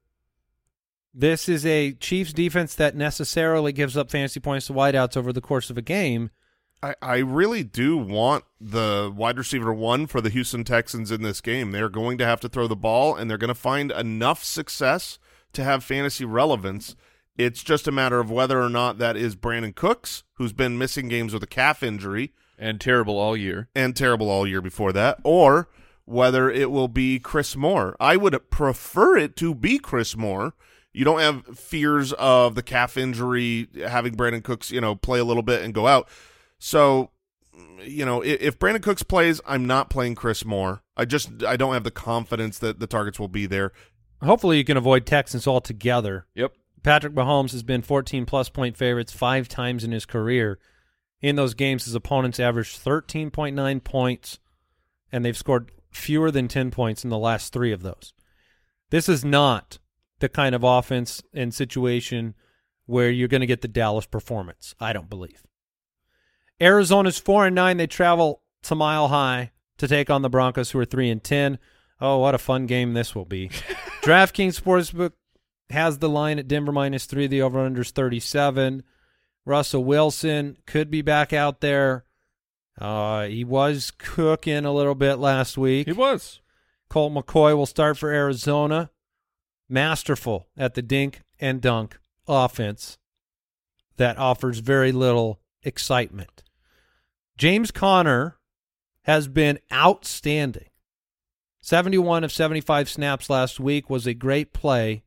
this is a Chiefs defense that necessarily gives up fantasy points to wideouts over the course of a game. I, I really do want the wide receiver one for the Houston Texans in this game. They're going to have to throw the ball, and they're going to find enough success to have fantasy relevance. It's just a matter of whether or not that is Brandon Cooks, who's been missing games with a calf injury. And terrible all year. And terrible all year before that. Or whether it will be Chris Moore. I would prefer it to be Chris Moore. You don't have fears of the calf injury, having Brandon Cooks, you know, play a little bit and go out. So, you know, if, if Brandon Cooks plays, I'm not playing Chris Moore. I just I don't have the confidence that the targets will be there. Hopefully you can avoid Texans altogether. Yep. Patrick Mahomes has been fourteen-plus point favorites five times in his career. In those games, his opponents averaged thirteen point nine points, and they've scored fewer than ten points in the last three of those. This is not the kind of offense and situation where you're going to get the Dallas performance, I don't believe. Arizona's four and nine. They travel to Mile High to take on the Broncos, who are three and ten. Oh, what a fun game this will be. DraftKings Sportsbook has the line at Denver minus three. The over-under is thirty-seven. Russell Wilson could be back out there. Uh, he was cooking a little bit last week. He was. Colt McCoy will start for Arizona. Masterful at the dink and dunk offense that offers very little excitement. James Conner has been outstanding. seventy-one of seventy-five snaps last week was a great play.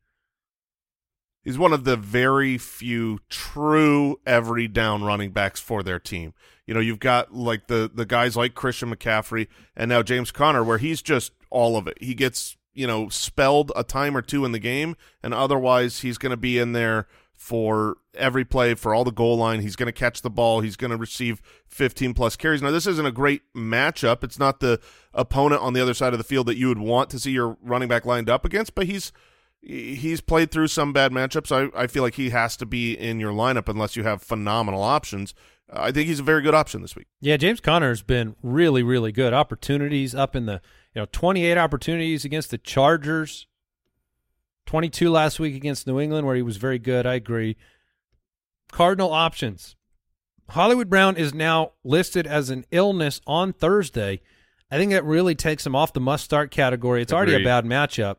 He's one of the very few true every down running backs for their team. You know, you've got like the the guys like Christian McCaffrey and now James Conner, where he's just all of it. He gets, you know, spelled a time or two in the game, and otherwise he's going to be in there for every play, for all the goal line. He's going to catch the ball. He's going to receive fifteen plus carries. Now, this isn't a great matchup. It's not the opponent on the other side of the field that you would want to see your running back lined up against, but he's he's played through some bad matchups. I, I feel like he has to be in your lineup unless you have phenomenal options. Uh, I think he's a very good option this week. Yeah, James Conner has been really, really good. Opportunities up in the, you know, twenty-eight opportunities against the Chargers, twenty-two last week against New England where he was very good. I agree. Cardinal options. Hollywood Brown is now listed as an illness on Thursday. I think that really takes him off the must-start category. It's already Agreed. a bad matchup.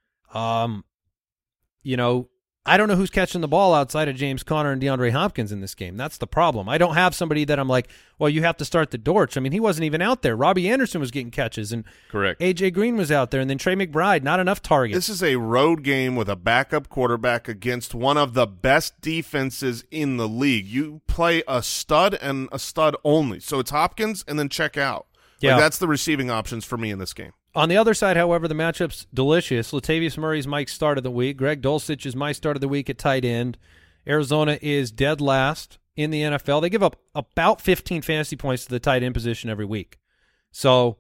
Um, you know, I don't know who's catching the ball outside of James Conner and DeAndre Hopkins in this game. That's the problem. I don't have somebody that I'm like, well, you have to start the Dortch. I mean, he wasn't even out there. Robbie Anderson was getting catches, and Correct. A J Green was out there, and then Trey McBride, not enough targets. This is a road game with a backup quarterback against one of the best defenses in the league. You play a stud and a stud only. So it's Hopkins and then check out. Yeah. Like, that's the receiving options for me in this game. On the other side, however, the matchup's delicious. Latavius Murray's Mike's start of the week. Greg Dulcich is my start of the week at tight end. Arizona is dead last in the N F L. They give up about fifteen fantasy points to the tight end position every week. So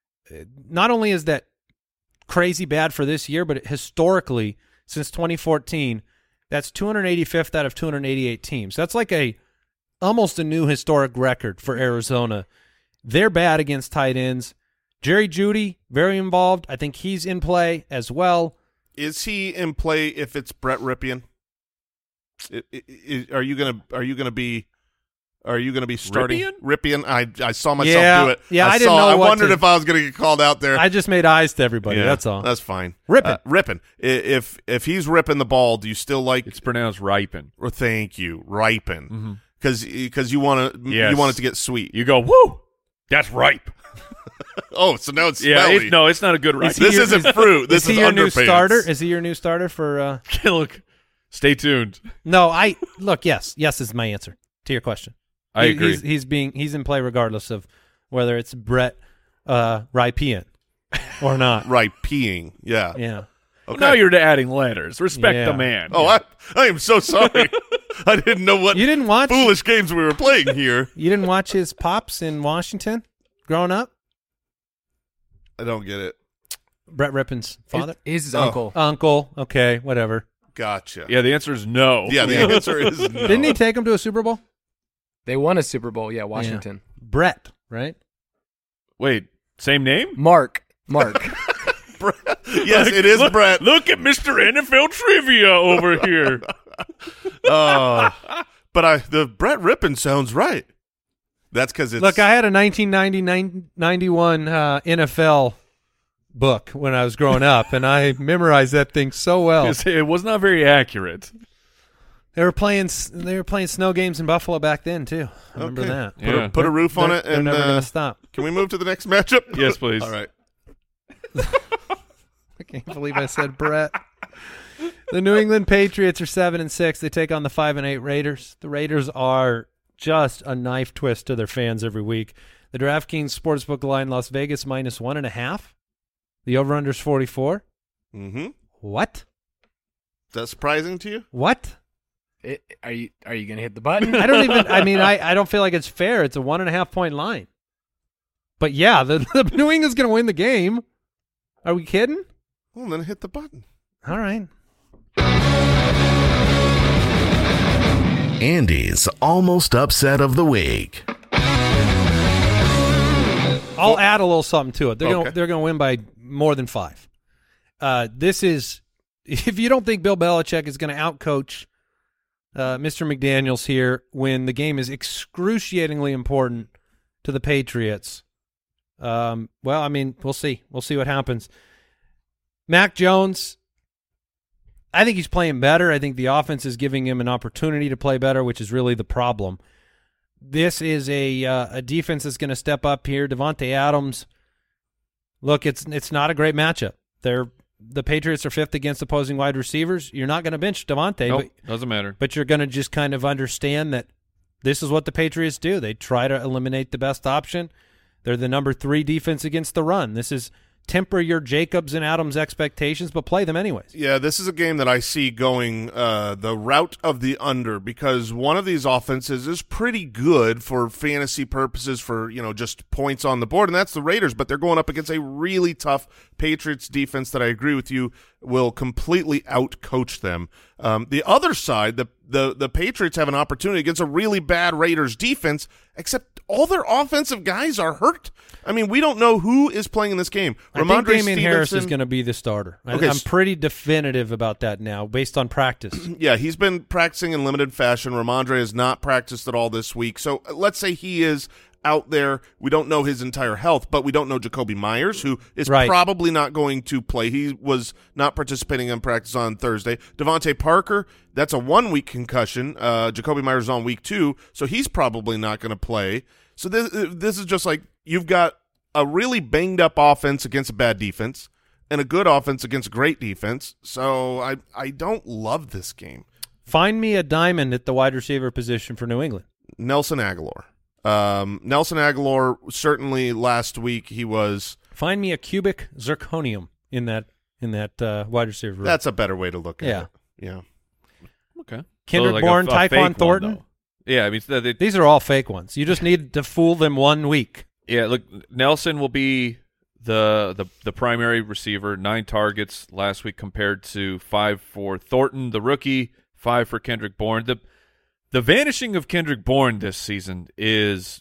not only is that crazy bad for this year, but historically, since twenty fourteen, that's two hundred eighty-fifth out of two hundred eighty-eight teams. That's like a almost a new historic record for Arizona. They're bad against tight ends. Jerry Jeudy, very involved. I think he's in play as well. Is he in play if it's Brett Ripien? It, it, it, are you gonna Are you gonna be Are you gonna be starting Ripien? Ripien? I I saw myself Yeah, do it. yeah, I, I didn't saw, know I what wondered to- if I was gonna get called out there. I just made eyes to everybody. Yeah, That's all. That's fine. Ripping. Uh, ripping. I- If if he's ripping the ball, do you still like? It's pronounced ripen. Or thank you, ripen, Mm-hmm. because because you want to Yes. you want it to get sweet. You go, woo, that's ripe. Oh, so now it's Yeah, smelly. it, no, it's not a good ripe. Is he This your- isn't fruit. This is he is your new underpants. starter? Is he your new starter for? Uh... Look, stay tuned. No, I look. Yes, yes is my answer to your question. I He- agree. He's, he's being he's in play regardless of whether it's Brett uh, Rypien or not. Rypien, yeah. Yeah. Okay. Now you're adding letters. Respect Yeah. the man. Oh, I, I am so sorry. I didn't know what You didn't watch foolish games we were playing here. You didn't watch his pops in Washington growing up? I don't get it. Brett Rippon's father? He's his Oh. uncle. Uncle. Okay, whatever. Gotcha. Yeah, the answer is no. Yeah, the answer is no. Didn't he take him to a Super Bowl? They won a Super Bowl. Yeah, Washington. Brett, right? Wait, same name? Mark. Mark. Yes, it is look, Brett. Look at Mister N F L trivia over here. Uh, but I the Brett Rippon sounds right. That's because it's Look, I had a nineteen ninety ninety-one uh, N F L book when I was growing up, and I memorized that thing so well. It was not very accurate. They were playing. They were playing snow games in Buffalo back then too. I remember Okay. that. Put, Yeah. a, put a roof on They're- it, they're and never uh, going to stop. can we move to the next matchup? Yes, please. All right. I can't believe I said Brett. The New England Patriots are seven and six. They take on the five and eight Raiders. The Raiders are just a knife twist to their fans every week. The DraftKings Sportsbook line: Las Vegas minus one and a half. The over/under is forty-four. Mm-hmm. What? Is that surprising to you? What? It, are you are you gonna hit the button? I don't even. I mean, I, I don't feel like it's fair. It's a one and a half point line. But yeah, the, the New England's going to win the game. Are we kidding? Well, then hit the button. All right. Andy's almost upset of the week. I'll add a little something to it. They're Okay. going they're going to win by more than five. Uh, this is if you don't think Bill Belichick is going to outcoach uh, Mister McDaniels here when the game is excruciatingly important to the Patriots. Um, well, I mean, we'll see. We'll see what happens. Mac Jones, I think he's playing better. I think the offense is giving him an opportunity to play better, which is really the problem. This is a uh, a defense that's going to step up here. Devontae Adams, look, it's it's not a great matchup. They're the Patriots are fifth against opposing wide receivers. You're not going to bench Devontae, Nope, but doesn't matter. but you're going to just kind of understand that this is what the Patriots do. They try to eliminate the best option. They're the number three defense against the run. This is temper your Jacobs and Adams expectations, but play them anyways. Yeah, this is a game that I see going uh, the route of the under because one of these offenses is pretty good for fantasy purposes for, you know, just points on the board, and that's the Raiders, but they're going up against a really tough Patriots defense that I agree with you will completely out-coach them. Um, the other side, the, the, the Patriots have an opportunity against a really bad Raiders defense, except all their offensive guys are hurt. I mean, we don't know who is playing in this game. I think Ramondre Damian Harris is Stevenson- going to be the starter. I, Okay, I'm s- pretty definitive about that now based on practice. Yeah, he's been practicing in limited fashion. Ramondre has not practiced at all this week. So uh, let's say he is out there. We don't know his entire health, but we don't know Jacoby Myers, who is Right. probably not going to play. He was not participating in practice on Thursday. Devontae Parker, that's a one-week concussion. Uh, Jacoby Myers is on week two, so he's probably not going to play. So this, this is just like you've got a really banged-up offense against a bad defense and a good offense against a great defense. So I, I don't love this game. Find me a diamond at the wide receiver position for New England. Nelson Aguilar. Um, Nelson Aguilar, certainly last week he was Find me a cubic zirconium in that in that uh, wide receiver room. that's a better way to look at Yeah. it. Yeah. Okay. Kendrick So like a- Bourne, a Tyquan fake one, Thornton. though. Yeah, I mean, so they, These are all fake ones. You just need to fool them one week. yeah. Look, Nelson will be the the the primary receiver. Nine targets last week compared to five for Thornton, the rookie. Five for Kendrick Bourne. The the vanishing of Kendrick Bourne this season is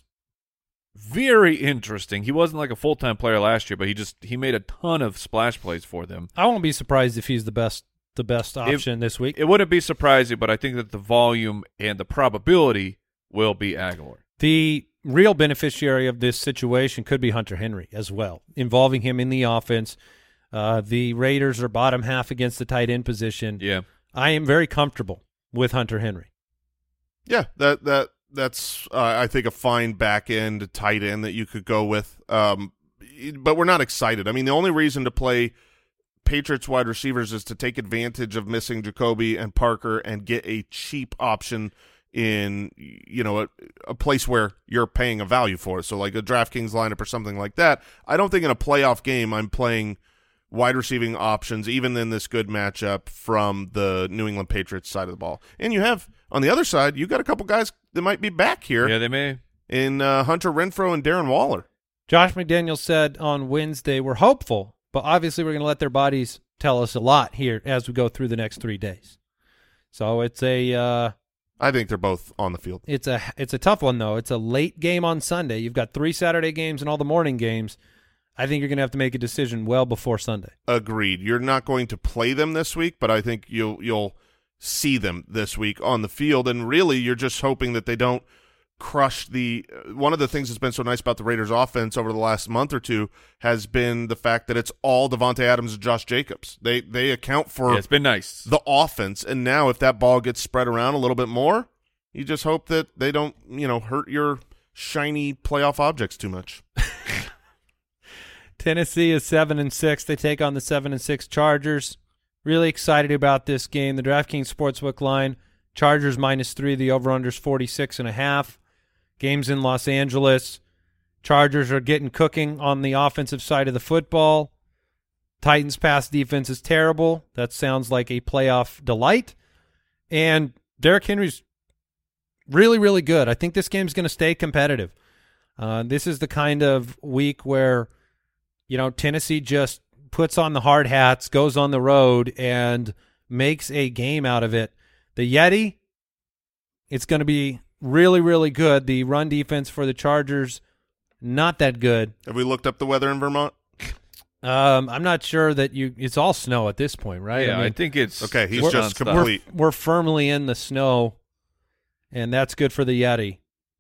very interesting. He wasn't like a full time player last year, but he just he made a ton of splash plays for them. I won't be surprised if he's the best the best option this week. It wouldn't be surprising, but I think that the volume and the probability will be Aguilar. The real beneficiary of this situation could be Hunter Henry as well, involving him in the offense. Uh, the Raiders are bottom half against the tight end position. Yeah. I am very comfortable with Hunter Henry. Yeah, that that that's uh, I think a fine back end tight end that you could go with. Um, but we're not excited. I mean, the only reason to play Patriots wide receivers is to take advantage of missing Jacoby and Parker and get a cheap option in, you know, a, a place where you're paying a value for it. So like a DraftKings lineup or something like that. I don't think in a playoff game I'm playing wide receiving options, even in this good matchup from the New England Patriots side of the ball. And you have, on the other side, you got a couple guys that might be back here. Yeah, they may. In uh, Hunter Renfrow and Darren Waller. Josh McDaniels said on Wednesday, we're hopeful, but obviously we're going to let their bodies tell us a lot here as we go through the next three days. So it's a uh, I think they're both on the field. It's a it's a tough one, though. It's a late game on Sunday. You've got three Saturday games and all the morning games. I think you're going to have to make a decision well before Sunday. Agreed. You're not going to play them this week, but I think you'll you'll see them this week on the field. And really, you're just hoping that they don't crush the uh, – one of the things that's been so nice about the Raiders' offense over the last month or two has been the fact that it's all Devontae Adams and Josh Jacobs. They they account for yeah, it's been nice. The offense. And now if that ball gets spread around a little bit more, you just hope that they don't, you know, hurt your shiny playoff objects too much. Tennessee is seven and six. They take on the seven and six Chargers. Really excited about this game. The DraftKings Sportsbook line, Chargers minus three. The over/under's forty-six and a half. Games in Los Angeles. Chargers are getting cooking on the offensive side of the football. Titans' pass defense is terrible. That sounds like a playoff delight. And Derrick Henry's really, really good. I think this game's going to stay competitive. Uh, this is the kind of week where, you know, Tennessee just puts on the hard hats, goes on the road, and makes a game out of it. The Yeti, it's going to be really, really good. The run defense for the Chargers, not that good. Have we looked up the weather in Vermont? Um, I'm not sure that you – it's all snow at this point, right? Yeah, I, mean, I think it's – okay, he's we're, just we're, complete. We're firmly in the snow, and that's good for the Yeti.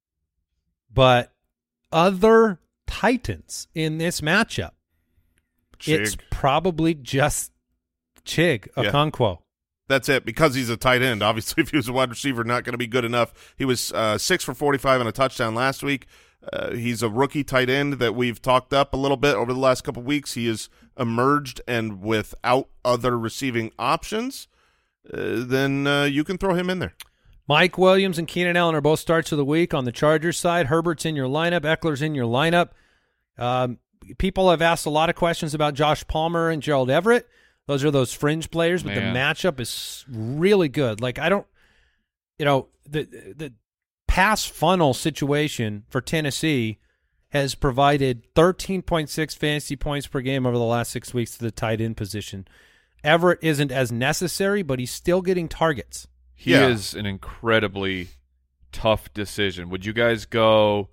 But other Titans in this matchup, Chig. It's probably just Chig Okonkwo. Yeah. That's it, because he's a tight end. Obviously, if he was a wide receiver, not going to be good enough. He was uh, six for forty-five and a touchdown last week. Uh, he's a rookie tight end that we've talked up a little bit over the last couple of weeks. He has emerged, and without other receiving options, uh, then uh, you can throw him in there. Mike Williams and Keenan Allen are both starts of the week on the Chargers side. Herbert's in your lineup. Eckler's in your lineup. Um, people have asked a lot of questions about Josh Palmer and Gerald Everett. Those are those fringe players, but Man. the matchup is really good. Like, I don't, you know, the the pass funnel situation for Tennessee has provided thirteen point six fantasy points per game over the last six weeks to the tight end position. Everett isn't as necessary, but he's still getting targets. He Yeah. is an incredibly tough decision. Would you guys go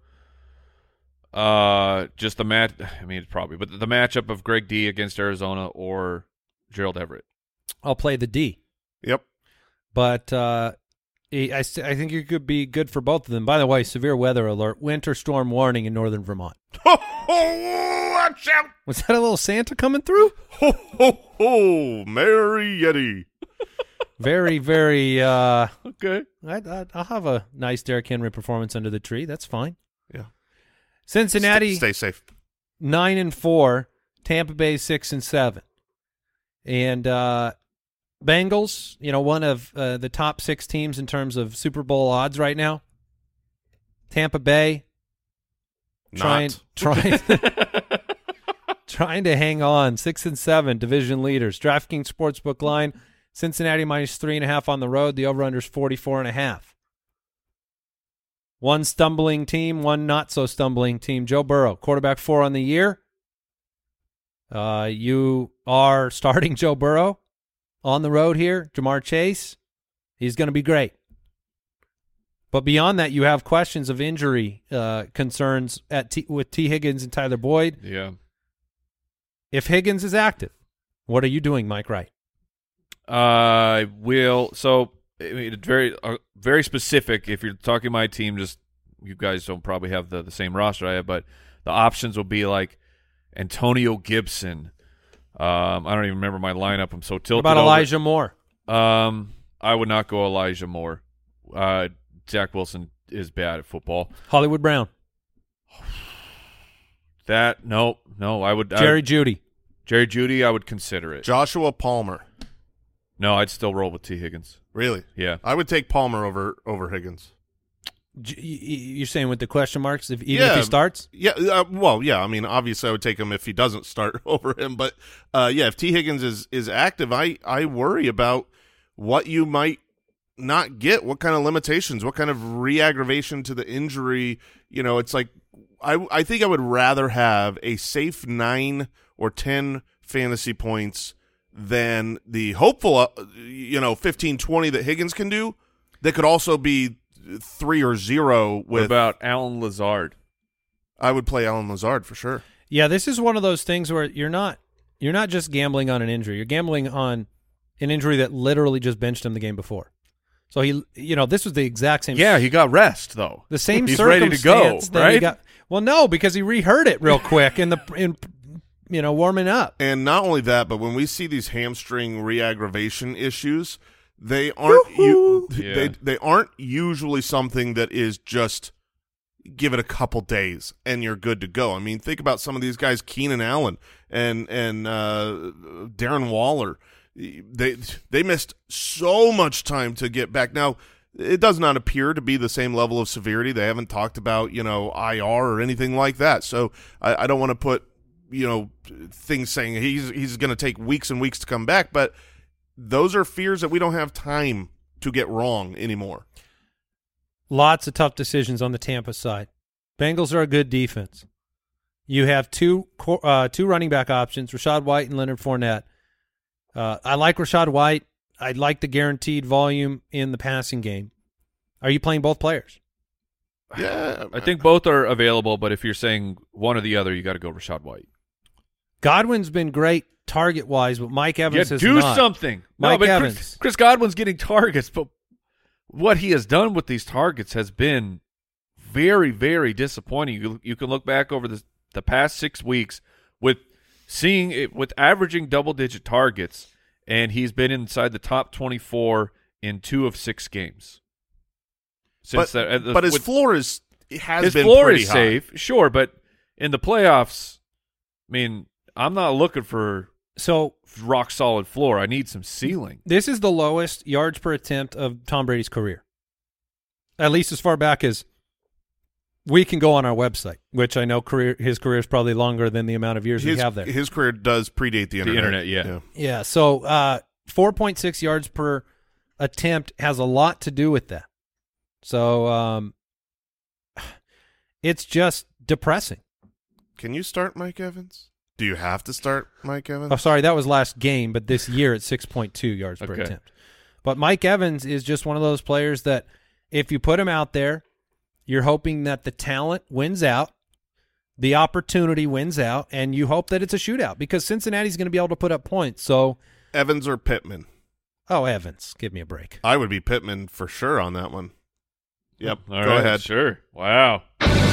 uh, just the match? I mean, it's probably, but the matchup of Greg D against Arizona or Gerald Everett? I'll play the D. Yep. But uh, I, I think it could be good for both of them. By the way, severe weather alert, winter storm warning in northern Vermont. Ho, ho, watch out! Was that a little Santa coming through? Ho, ho, ho, Merry Yeti. Very, very. Uh, Okay. I, I, I'll have a nice Derrick Henry performance under the tree. That's fine. Yeah. Cincinnati, Stay, stay safe. nine and four. Tampa Bay six and seven. And uh, Bengals, you know, one of uh, the top six teams in terms of Super Bowl odds right now. Tampa Bay, trying, Not. trying, trying to hang on. Six and seven, division leaders. DraftKings Sportsbook line: Cincinnati minus three and a half on the road. The over/under is forty-four and a half. One stumbling team, one not so stumbling team. Joe Burrow, quarterback four on the year. Uh, you are starting Joe Burrow on the road here. Jamar Chase, he's going to be great. But beyond that, you have questions of injury uh, concerns at T, with T. Higgins and Tyler Boyd. Yeah. If Higgins is active, what are you doing, Mike Wright? I will. So I mean, it's very, uh, very specific. If you're talking my team, just you guys don't probably have the, the same roster I have, but the options will be like Antonio Gibson. Um, I don't even remember my lineup. I'm so tilted. What about over. Elijah Moore? Um, I would not go Elijah Moore. Uh, Zach Wilson is bad at football. Hollywood Brown. That no, no. I would Jerry I, Jeudy. Jerry Jeudy. I would consider it. Joshua Palmer. No, I'd still roll with T. Higgins. Really? Yeah. I would take Palmer over over Higgins. J- y- You're saying with the question marks, if, even yeah, if he starts? Yeah, uh, well, yeah. I mean, obviously, I would take him if he doesn't start over him. But uh, yeah, if T. Higgins is is active, I I worry about what you might not get, what kind of limitations, what kind of re-aggravation to the injury. You know, it's like I I think I would rather have a safe nine or ten fantasy points than the hopeful, uh, you know, fifteen, twenty that Higgins can do. That could also be three or zero with. What about Alan Lazard? I would play Alan Lazard for sure. Yeah, this is one of those things where you're not you're not just gambling on an injury. You're gambling on an injury that literally just benched him the game before. So he, you know, this was the exact same. Yeah, he got rest though. The same He's ready to go, circumstance that he right? got- well, no, because he reheard it real quick in the in you know warming up. And not only that, but when we see these hamstring re-aggravation issues, they aren't you, Yeah. they they aren't usually something that is just give it a couple days and you're good to go. I mean, think about some of these guys, Keenan Allen and and uh, Darren Waller. They they missed so much time to get back. Now, it does not appear to be the same level of severity. They haven't talked about, you know, I R or anything like that. So I, I don't want to put, you know, things saying he's he's going to take weeks and weeks to come back. But those are fears that we don't have time to get wrong anymore. Lots of tough decisions on the Tampa side. Bengals are a good defense. You have two co- uh, two running back options, Rachaad White and Leonard Fournette. Uh, I like Rachaad White. I like the guaranteed volume in the passing game. Are you playing both players? Yeah, I think both are available, but if you're saying one or the other, you got to go Rachaad White. Godwin's been great target-wise, but Mike Evans Yeah, has do not. something. Mike no, but Evans. Chris, Chris Godwin's getting targets, but what he has done with these targets has been very, very disappointing. You, you can look back over the, the past six weeks with seeing it, with averaging double-digit targets, and he's been inside the top twenty-four in two of six games. But, that, uh, but his with, floor is has his been floor pretty is high. safe, sure, but in the playoffs, I mean, I'm not looking for So rock solid floor. I need some ceiling. this is the lowest yards per attempt of Tom Brady's career, at least as far back as we can go on our website, which I know career his career is probably longer than the amount of years His, we have there. his career does predate the internet. internet, yeah. Yeah, so uh, four point six yards per attempt has a lot to do with that. So um, it's just depressing. Can you start Mike Evans? Do you have to start Mike Evans? Oh, sorry, that was last game, but this year it's six point two yards per Okay. attempt. But Mike Evans is just one of those players that if you put him out there, you're hoping that the talent wins out, the opportunity wins out, and you hope that it's a shootout because Cincinnati's going to be able to put up points. So, Evans or Pittman? oh, Evans, give me a break. I would be Pittman for sure on that one. Yep. All Go right, ahead. Sure. Wow.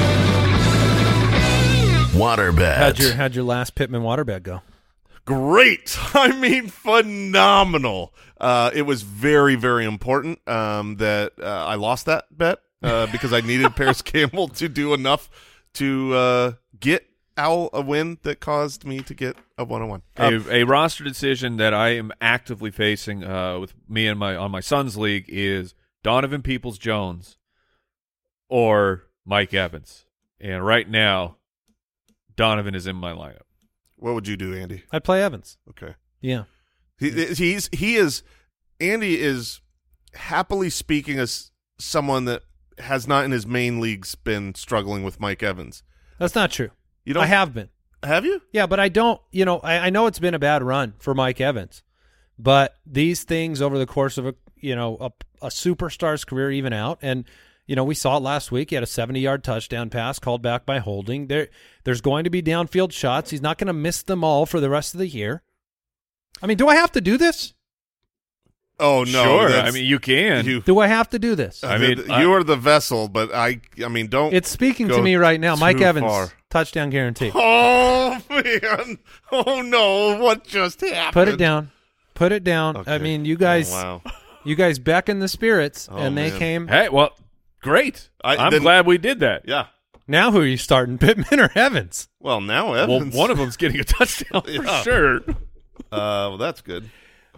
Waterbed. How'd your, how'd your last Pittman waterbed go? Great. I mean, phenomenal. Uh, it was very, very important um, that uh, I lost that bet uh, because I needed Paris Campbell to do enough to uh, get Owl a win that caused me to get a one oh one. Um, A, a roster decision that I am actively facing uh, with me and my on my son's league is Donovan Peoples-Jones or Mike Evans. And right now, Donovan is in my lineup. what would you do, Andy? I'd play Evans. Okay. Yeah. He, he's he is Andy is happily speaking as someone that has not in his main leagues been struggling with Mike Evans. That's not true. You don't I have been. have you? Yeah, but I don't, you know, I, I know it's been a bad run for Mike Evans, but these things over the course of a, you know, a, a superstar's career even out. And, you know, we saw it last week. He had a seventy-yard touchdown pass called back by holding. There, There's going to be downfield shots. He's not going to miss them all for the rest of the year. I mean, do I have to do this? Oh no! sure. that's- I mean, you can. you, Do I have to do this? I I mean, mean, you I- are the vessel, but I, I mean, don't. It's speaking to go me right now. Mike too Evans, far. touchdown guarantee. Oh man! Oh no! What just happened? Put it down. Put it down. I Okay. mean, you guys, Oh, wow. you guys beckoned the spirits, Oh, and they man. came. Hey, well, great. I- I'm then- glad we did that. Yeah. Now who are you starting, Pittman or Evans? Well, now Well, Evans. one of them's getting a touchdown for Yeah. sure. Uh, well, that's good.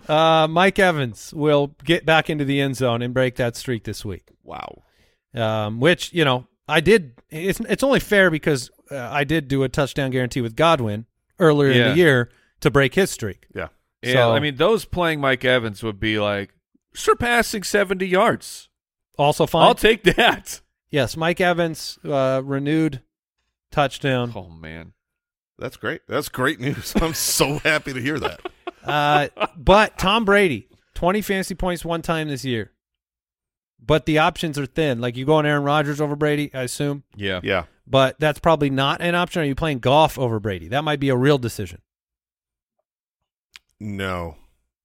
Uh, Mike Evans will get back into the end zone and break that streak this week. Wow. Um, which, you know, I did. It's it's only fair because uh, I did do a touchdown guarantee with Godwin earlier Yeah. in the year to break his streak. Yeah. Yeah, So- I mean, those playing Mike Evans would be like surpassing seventy yards. Also fine. I'll take that. Yes, Mike Evans, uh, renewed touchdown. Oh, man. That's great. That's great news. I'm so happy to hear that. Uh, but Tom Brady, twenty fantasy points one time this year. But the options are thin. Like you go on Aaron Rodgers over Brady, I assume. Yeah. Yeah. But that's probably not an option. Are you playing Goff over Brady? That might be a real decision. No.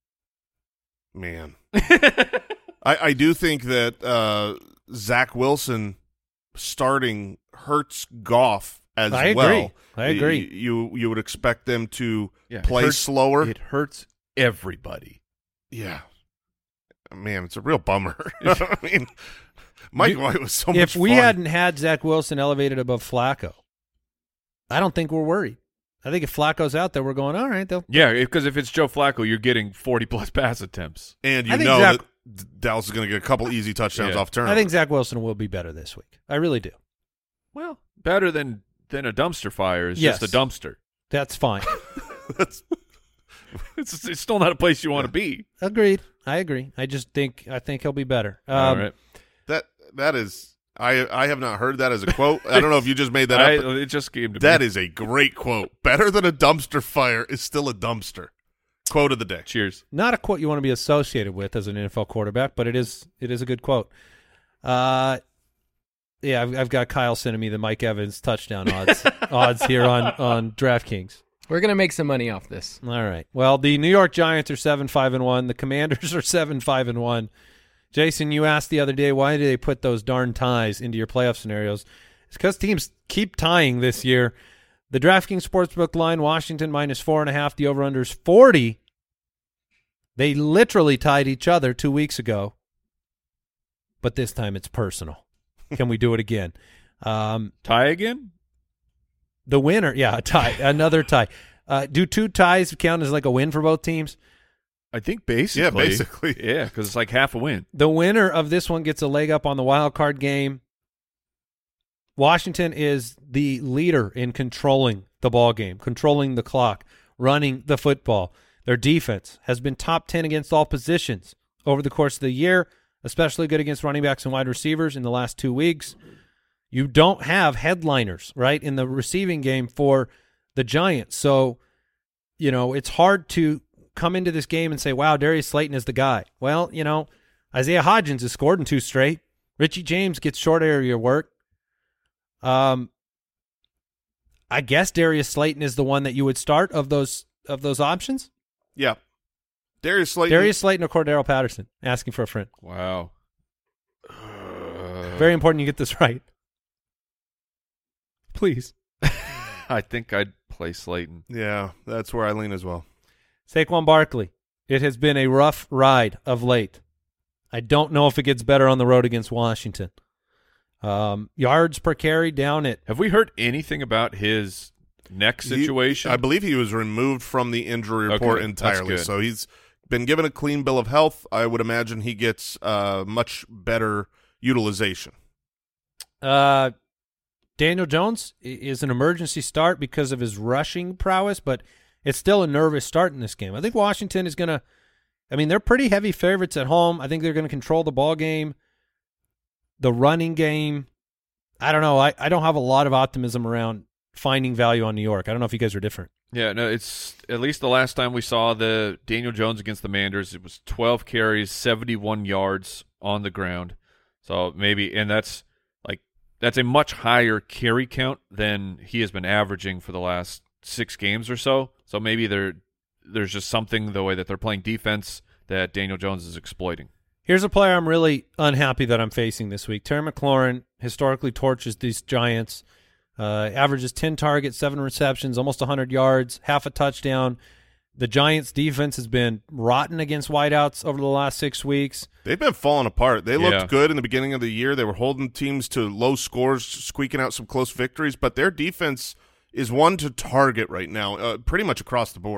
Man. I, I do think that uh, Zach Wilson starting hurts Goff as I well. agree. I agree. You, you you would expect them to Yeah, it play hurts- slower. It hurts everybody. Yeah. Man, it's a real bummer. I mean, Mike You- White was so much if we fun. hadn't had Zach Wilson elevated above Flacco, I don't think we're worried. I think if Flacco's out there, we're going, all right, they'll Yeah, because if it's Joe Flacco, you're getting forty-plus pass attempts. And you I think know Zach- that Dallas is going to get a couple easy touchdowns Yeah. off turn. I think Zach Wilson will be better this week. I really do. Well, better than, than a dumpster fire is Yes. just a dumpster. That's fine. That's It's, it's still not a place you want to be. Agreed. I agree. I just think I think he'll be better. Um, All right. that that is I I have not heard that as a quote. I don't know if you just made that I, up. but it just came to That me. is a great quote. Better than a dumpster fire is still a dumpster. Quote of the day. Cheers. Not a quote you want to be associated with as an N F L quarterback, but it is it is a good quote. Uh, yeah, I've, I've got Kyle sending me the Mike Evans touchdown odds odds here on on DraftKings. We're gonna make some money off this. All right. Well, the New York Giants are seven five and one. The Commanders are seven five and one. Jason, you asked the other day why do they put those darn ties into your playoff scenarios? It's because teams keep tying this year. The DraftKings Sportsbook line, Washington minus four and a half. The over/under is forty. They literally tied each other two weeks ago, but this time it's personal. Can we do it again? Um, Tie again? the winner, yeah, a tie, another tie. Uh, do two ties count as like a win for both teams? I think basically. Yeah, basically. Yeah, because it's like half a win. The winner of this one gets a leg up on the wild card game. Washington is the leader in controlling the ball game, controlling the clock, running the football. Their defense has been top ten against all positions over the course of the year, especially good against running backs and wide receivers in the last two weeks. You don't have headliners, right, in the receiving game for the Giants. So, you know, it's hard to come into this game and say, wow, Darius Slayton is the guy. Well, you know, Isaiah Hodgins has scored in two straight. Richie James gets short area work. Um, I guess Darius Slayton is the one that you would start of those of those options. Yeah. Darius Slayton. Darius Slayton or Cordero Patterson, asking for a friend. Wow. Very important you get this right. Please. I think I'd play Slayton. Yeah, that's where I lean as well. Saquon Barkley. It has been a rough ride of late. I don't know if it gets better on the road against Washington. Um, yards per carry down at Have we heard anything about his neck He- situation? I believe he was removed from the injury report Okay, that's entirely. good. So he's been given a clean bill of health. I would imagine he gets uh, much better utilization. Uh, Daniel Jones i- is an emergency start because of his rushing prowess, but it's still a nervous start in this game. I think Washington is going to – I mean, they're pretty heavy favorites at home. I think they're going to control the ball game, the running game. I don't know. I, I don't have a lot of optimism around finding value on New York. I don't know if you guys are different. Yeah, no, it's at least the last time we saw the Daniel Jones against the Manders, it was twelve carries, seventy-one yards on the ground. So maybe, and that's like, that's a much higher carry count than he has been averaging for the last six games or so. So maybe there, there's just something the way that they're playing defense that Daniel Jones is exploiting. Here's a player I'm really unhappy that I'm facing this week. Terry McLaurin historically torches these Giants. Uh, averages ten targets, seven receptions, almost one hundred yards, half a touchdown. The Giants' defense has been rotten against wideouts over the last six weeks. They've been falling apart. They looked Yeah. good in the beginning of the year. They were holding teams to low scores, squeaking out some close victories, but their defense is one to target right now, uh, pretty much across the board.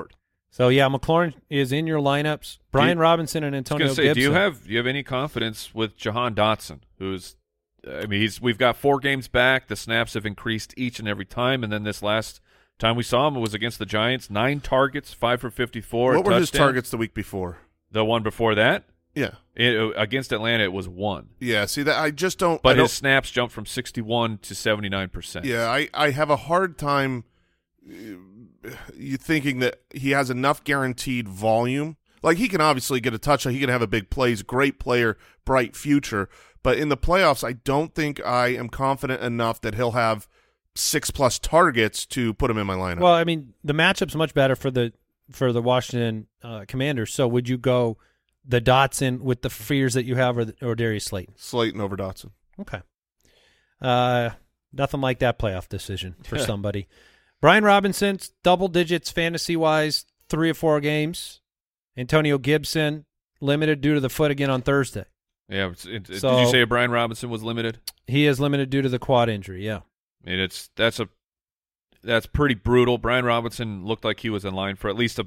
So yeah, McLaurin is in your lineups. Brian you, Robinson and Antonio I was gonna say, Gibson. Do you have do you have any confidence with Jahan Dotson, who's I mean, he's we've got four games back. The snaps have increased each and every time, and then this last time we saw him was against the Giants. Nine targets, five for fifty-four. What were touchdown. his targets the week before? The one before that? Yeah. It, against Atlanta, it was one. Yeah, see, that I just don't – But don't, his snaps jumped from sixty-one to seventy-nine percent. Yeah, I, I have a hard time uh, you thinking that he has enough guaranteed volume. Like, he can obviously get a touchdown. He can have a big plays, great player, bright future. But in the playoffs, I don't think I am confident enough that he'll have six-plus targets to put him in my lineup. Well, I mean, the matchup's much better for the for the Washington uh, Commanders. So would you go – the Dotson with the fears that you have, or, the, or Darius Slayton? Slayton over Dotson. Okay. Uh, nothing like that playoff decision for somebody. Brian Robinson, double digits fantasy-wise, three or four games. Antonio Gibson, limited due to the foot again on Thursday. Yeah. It, it, So- did you say Brian Robinson was limited? He is limited due to the quad injury, yeah. I mean, it's that's a that's pretty brutal. Brian Robinson looked like he was in line for at least a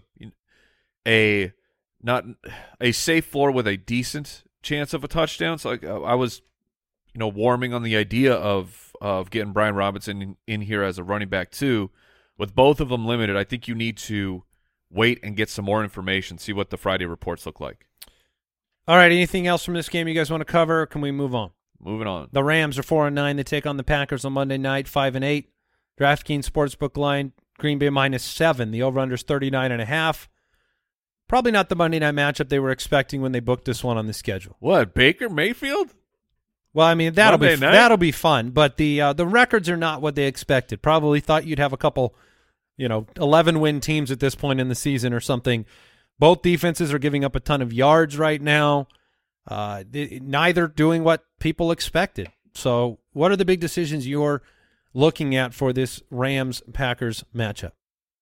a not a safe floor with a decent chance of a touchdown. So like, I was, you know, warming on the idea of of getting Brian Robinson in, in here as a running back too. With both of them limited, I think you need to wait and get some more information, see what the Friday reports look like. All right, anything else from this game you guys want to cover, or can we move on? Moving on. The Rams are four and nine. They take on the Packers on Monday night, five and eight. DraftKings Sportsbook line, Green Bay minus seven. The over-under is thirty-nine and a half. Probably not the Monday night matchup they were expecting when they booked this one on the schedule. What, Baker Mayfield? Well, I mean that'll Monday be night? that'll be fun, but the uh, the records are not what they expected. Probably thought you'd have a couple, you know, eleven win teams at this point in the season or something. Both defenses are giving up a ton of yards right now. Uh, th- neither doing what people expected. So, what are the big decisions you're looking at for this Rams-Packers matchup?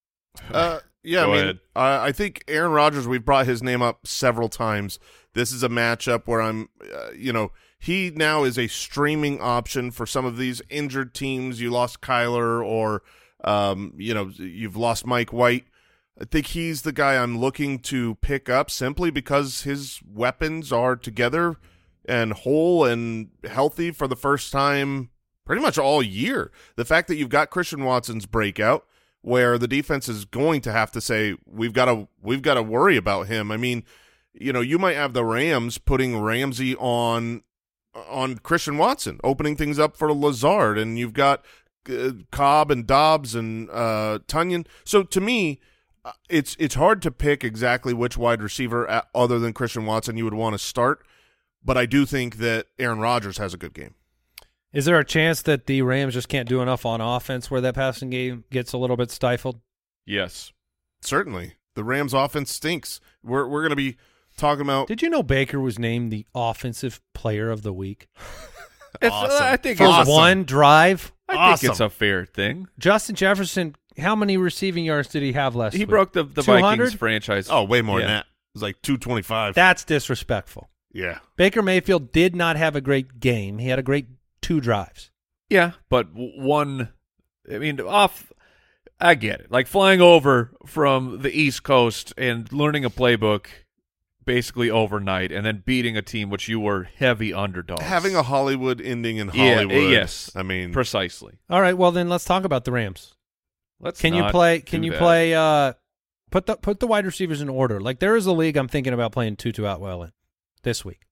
Uh, yeah, Go I mean, ahead. uh, I think Aaron Rodgers, we've brought his name up several times. This is a matchup where I'm, uh, you know, he now is a streaming option for some of these injured teams. You lost Kyler or, um, you know, you've lost Mike White. I think he's the guy I'm looking to pick up simply because his weapons are together and whole and healthy for the first time pretty much all year. The fact that you've got Christian Watson's breakout, where the defense is going to have to say we've got to we've got to worry about him. I mean, you know, you might have the Rams putting Ramsey on on Christian Watson, opening things up for Lazard, and you've got uh, Cobb and Dobbs and uh, Tunyon. So to me, uh, it's it's hard to pick exactly which wide receiver at, other than Christian Watson you would want to start, but I do think that Aaron Rodgers has a good game. Is there a chance that the Rams just can't do enough on offense where that passing game gets a little bit stifled? Yes. Certainly. The Rams offense stinks. We're we're going to be talking about Did you know Baker was named the offensive player of the week? It's, Awesome. I think For it's a, one drive? I Awesome. think it's a fair thing. Justin Jefferson, how many receiving yards did he have last He week? broke the, the two hundred? Vikings franchise. Oh, way more Yeah. than that. It was like two twenty-five. That's disrespectful. Yeah. Baker Mayfield did not have a great game. He had a great two drives. Yeah, but w- one, I mean, off, I get it. Like flying over from the East Coast and learning a playbook basically overnight and then beating a team which you were heavy underdogs. Having a Hollywood ending in Yeah, Hollywood. yes. I mean, Precisely. All right, well then let's talk about the Rams. Let's Can you not play can do you that. play uh put the put the wide receivers in order. Like there is a league I'm thinking about playing Tutu Atwell in this week.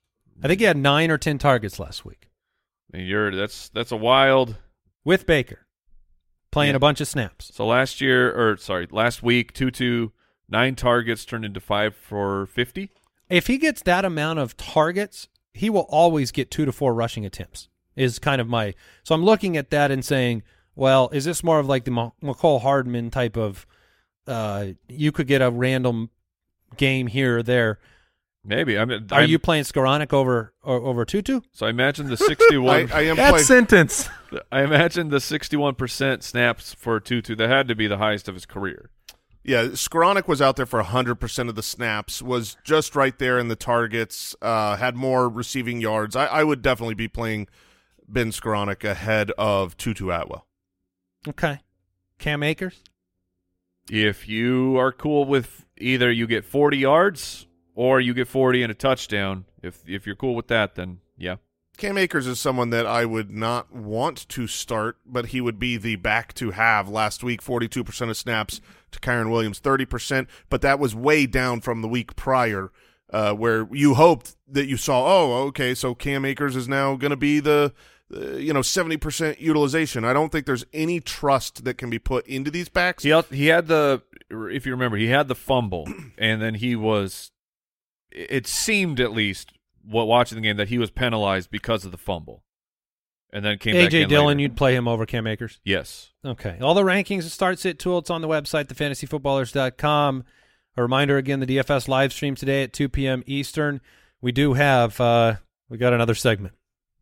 I think he had nine or ten targets last week I mean, you're that's that's a wild. with Baker playing Yeah. a bunch of snaps. So last year, or sorry, last week, two two, nine targets turned into five for fifty. If he gets that amount of targets, he will always get two to four rushing attempts. Is kind of my so I'm looking at that and saying, well, is this more of like the M- McCole Hardman type of? Uh, you could get a random game here or there. Maybe. I mean, Are I'm- you playing Skoranek over or, over Tutu? So I imagine the sixty-one. I, I am That playing. sentence. I imagine the sixty-one percent snaps for Tutu. That had to be the highest of his career. Yeah, Skoranek was out there for one hundred percent of the snaps, was just right there in the targets, uh, had more receiving yards. I, I would definitely be playing Ben Skoranek ahead of Tutu Atwell. Okay. Cam Akers? If you are cool with either you get forty yards or you get forty and a touchdown, if if you're cool with that, then yeah. Cam Akers is someone that I would not want to start, but he would be the back to have. Last week, forty-two percent of snaps to Kyren Williams, thirty percent, but that was way down from the week prior uh, where you hoped that you saw, oh, okay, so Cam Akers is now going to be the, uh, you know, seventy percent utilization. I don't think there's any trust that can be put into these backs. He, he had the, if you remember, he had the fumble, and then he was, it seemed at least, what watching the game, that he was penalized because of the fumble, and then came A J back in Dillon, later. you'd play him over Cam Akers? Yes. Okay. All the rankings and start sit tool, it's on the website, the fantasy footballers dot com. A reminder again, the D F S live stream today at two p.m. Eastern. We do have, uh, we got another segment.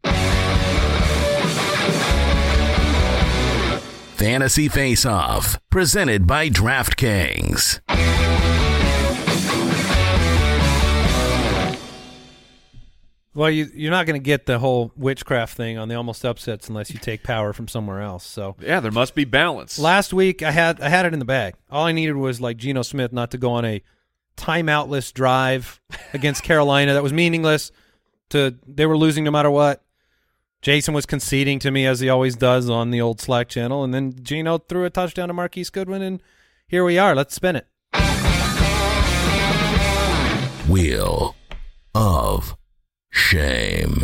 Fantasy Face Off, presented by DraftKings. Well, you, you're not going to get the whole witchcraft thing on the almost upsets unless you take power from somewhere else. So yeah, there must be balance. Last week, I had I had it in the bag. All I needed was like Geno Smith not to go on a timeoutless drive against Carolina that was meaningless. To they were losing no matter what. Jason was conceding to me as he always does on the old Slack channel, and then Geno threw a touchdown to Marquise Goodwin, and here we are. Let's spin it. Wheel of Shame.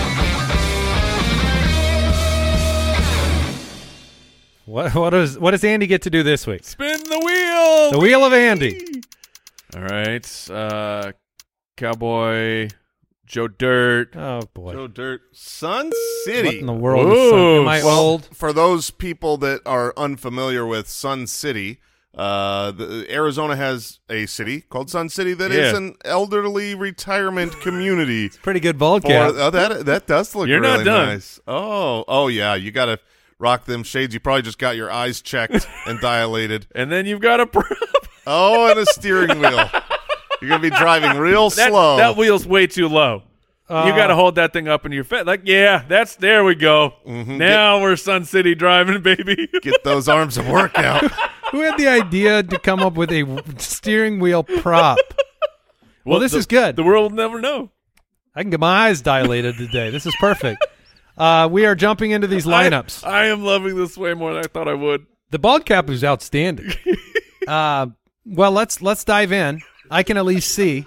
What what does what does Andy get to do this week? Spin the wheel. The wheel of Andy. All right, uh, Cowboy Joe Dirt. Oh boy, Joe Dirt, Sun City. What in the world? Is Sun? Am I well, old? For those people that are unfamiliar with Sun City, uh, the, Arizona has a city called Sun City that yeah. is an elderly retirement community. It's pretty good ball cap. Oh, that that does look You're really not done. nice. Oh, oh yeah, you got to rock them shades. You probably just got your eyes checked and dilated. And then you've got a prop. Oh, and a steering wheel. You're gonna be driving real that, slow. That wheel's way too low. Uh, you got to hold that thing up in your face. Like, yeah, that's there we go. Mm-hmm. Now get, we're Sun City driving, baby. Get those arms to work out. Who had the idea to come up with a steering wheel prop? Well, well this the, is good. The world will never know. I can get my eyes dilated today. This is perfect. Uh, we are jumping into these lineups. I, I am loving this way more than I thought I would. The bald cap is outstanding. uh, well, let's let's dive in. I can at least see.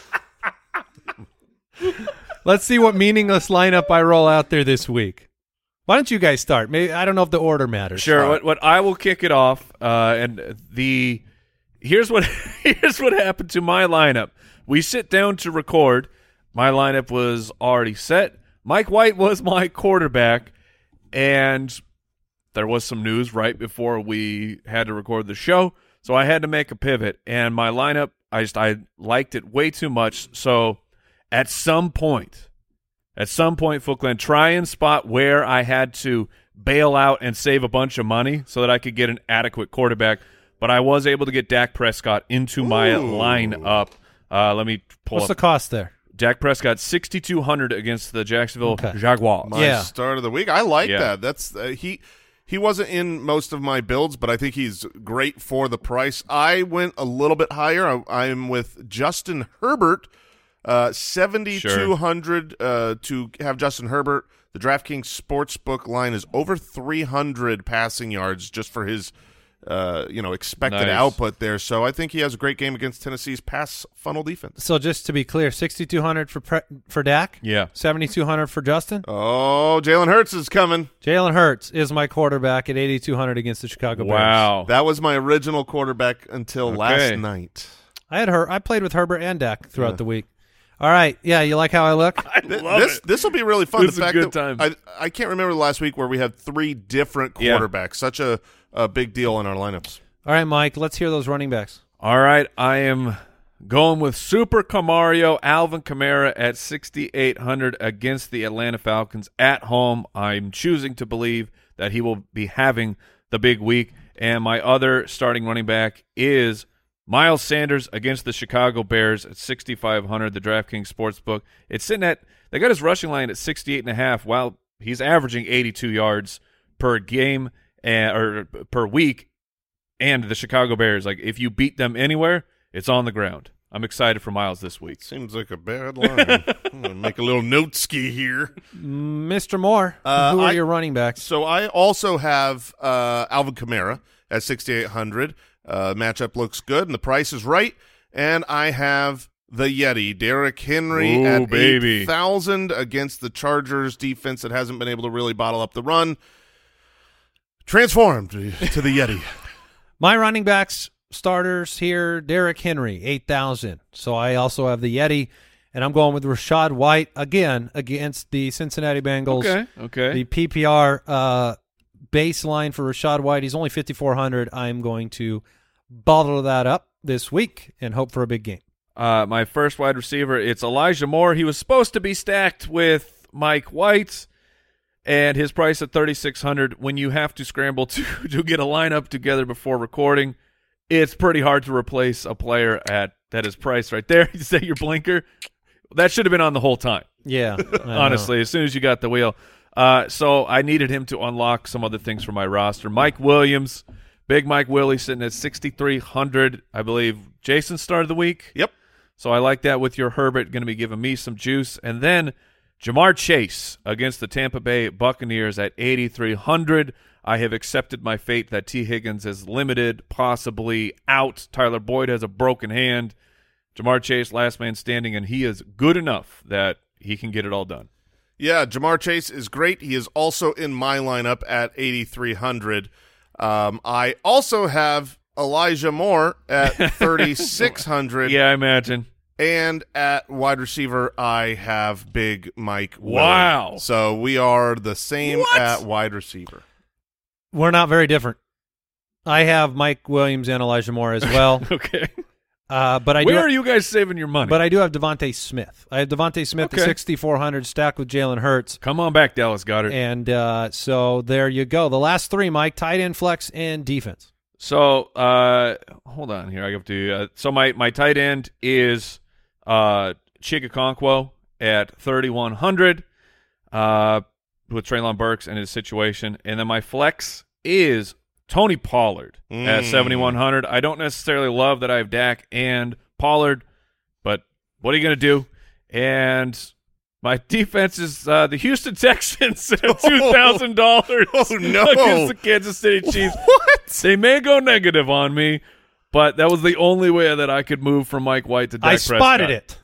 Let's see what meaningless lineup I roll out there this week. Why don't you guys start? Maybe I don't know if the order matters. Sure. What, what I will kick it off. Uh, and the here's what here's what happened to my lineup. We sit down to record. My lineup was already set. Mike White was my quarterback, and there was some news right before we had to record the show, so I had to make a pivot. And my lineup, I just I liked it way too much, so. At some point, at some point, Footland, try and spot where I had to bail out and save a bunch of money so that I could get an adequate quarterback. But I was able to get Dak Prescott into Ooh. my lineup. Uh, let me pull What's up. the cost there? Dak Prescott, sixty-two hundred against the Jacksonville Okay. Jaguars. My Yeah. start of the week. I like Yeah. that. That's uh, he. He wasn't in most of my builds, but I think he's great for the price. I went a little bit higher. I, I'm with Justin Herbert. Uh, seventy-two hundred uh, to have Justin Herbert. The DraftKings Sportsbook line is over three hundred passing yards just for his, uh, you know, expected Nice. output there. So I think he has a great game against Tennessee's pass funnel defense. So just to be clear, sixty-two hundred for pre- for Dak. Yeah. seventy-two hundred for Justin. Oh, Jalen Hurts is coming. Jalen Hurts is my quarterback at eighty-two hundred against the Chicago Bears. Wow. That was my original quarterback until Okay. last night. I had her. I played with Herbert and Dak throughout Yeah. the week. All right. Yeah, you like how I look? I Th- love this it. this will be really fun. This is the a fact good that time. I I can't remember last week where we had three different Yeah. quarterbacks. Such a, a big deal in our lineups. All right, Mike. Let's hear those running backs. All right, I am going with Super Camario, Alvin Kamara at sixty-eight hundred against the Atlanta Falcons at home. I'm choosing to believe that he will be having the big week. And my other starting running back is Miles Sanders against the Chicago Bears at sixty-five hundred, the DraftKings Sportsbook. It's sitting at – they got his rushing line at sixty-eight and a half while he's averaging eighty-two yards per game and, or per week. and the Chicago Bears. Like, if you beat them anywhere, it's on the ground. I'm excited for Miles this week. Seems like a bad line. I'm going to make a little note ski here. Mister Moore, Uh, who are I- your running backs? So I also have uh, Alvin Kamara at sixty-eight hundred. Uh, matchup looks good, and the price is right. And I have the Yeti, Derrick Henry, Ooh, at baby. eight thousand against the Chargers defense that hasn't been able to really bottle up the run. Transformed to the Yeti. My running backs starters here, Derrick Henry, eight thousand. So I also have the Yeti, and I'm going with Rachaad White again against the Cincinnati Bengals. Okay, okay. The P P R uh, baseline for Rachaad White, he's only fifty-four hundred. I'm going to bottle that up this week and hope for a big game. Uh, my first wide receiver, it's Elijah Moore. He was supposed to be stacked with Mike White, and his price at thirty-six hundred. When you have to scramble to, to get a lineup together before recording, it's pretty hard to replace a player at that is priced right there. You say your blinker. That should have been on the whole time. Yeah. Honestly, as soon as you got the wheel. Uh, so I needed him to unlock some other things for my roster. Mike Williams, big Mike Willie sitting at sixty-three hundred. I believe Jason started the week. Yep. So I like that with your Herbert, going to be giving me some juice. And then Jamar Chase against the Tampa Bay Buccaneers at eighty-three hundred. I have accepted my fate that T. Higgins is limited, possibly out. Tyler Boyd has a broken hand. Jamar Chase, last man standing, and he is good enough that he can get it all done. Yeah, Jamar Chase is great. He is also in my lineup at eighty-three hundred. Um, I also have Elijah Moore at thirty-six hundred. Yeah, I imagine. And at wide receiver, I have Big Mike Willie. Wow. So we are the same What? at wide receiver. We're not very different. I have Mike Williams and Elijah Moore as well. Okay. Uh, but I Where do, are you guys saving your money? But I do have Devontae Smith. I have Devontae Smith Okay. at sixty-four hundred, stacked with Jalen Hurts. Come on back, Dallas Goedert. And uh, so there you go. The last three, Mike, tight end, flex, and defense. So, uh, hold on here. I have to. Uh, so my my tight end is uh, Chigakonkwo at thirty-one hundred, uh, with Treylon Burks and his situation, and then my flex is Tony Pollard Mm. at seventy-one hundred. I don't necessarily love that I have Dak and Pollard, but what are you going to do? And my defense is uh, the Houston Texans at two thousand dollars Oh, no. against the Kansas City Chiefs. What? They may go negative on me, but that was the only way that I could move from Mike White to Dak I Prescott. spotted it.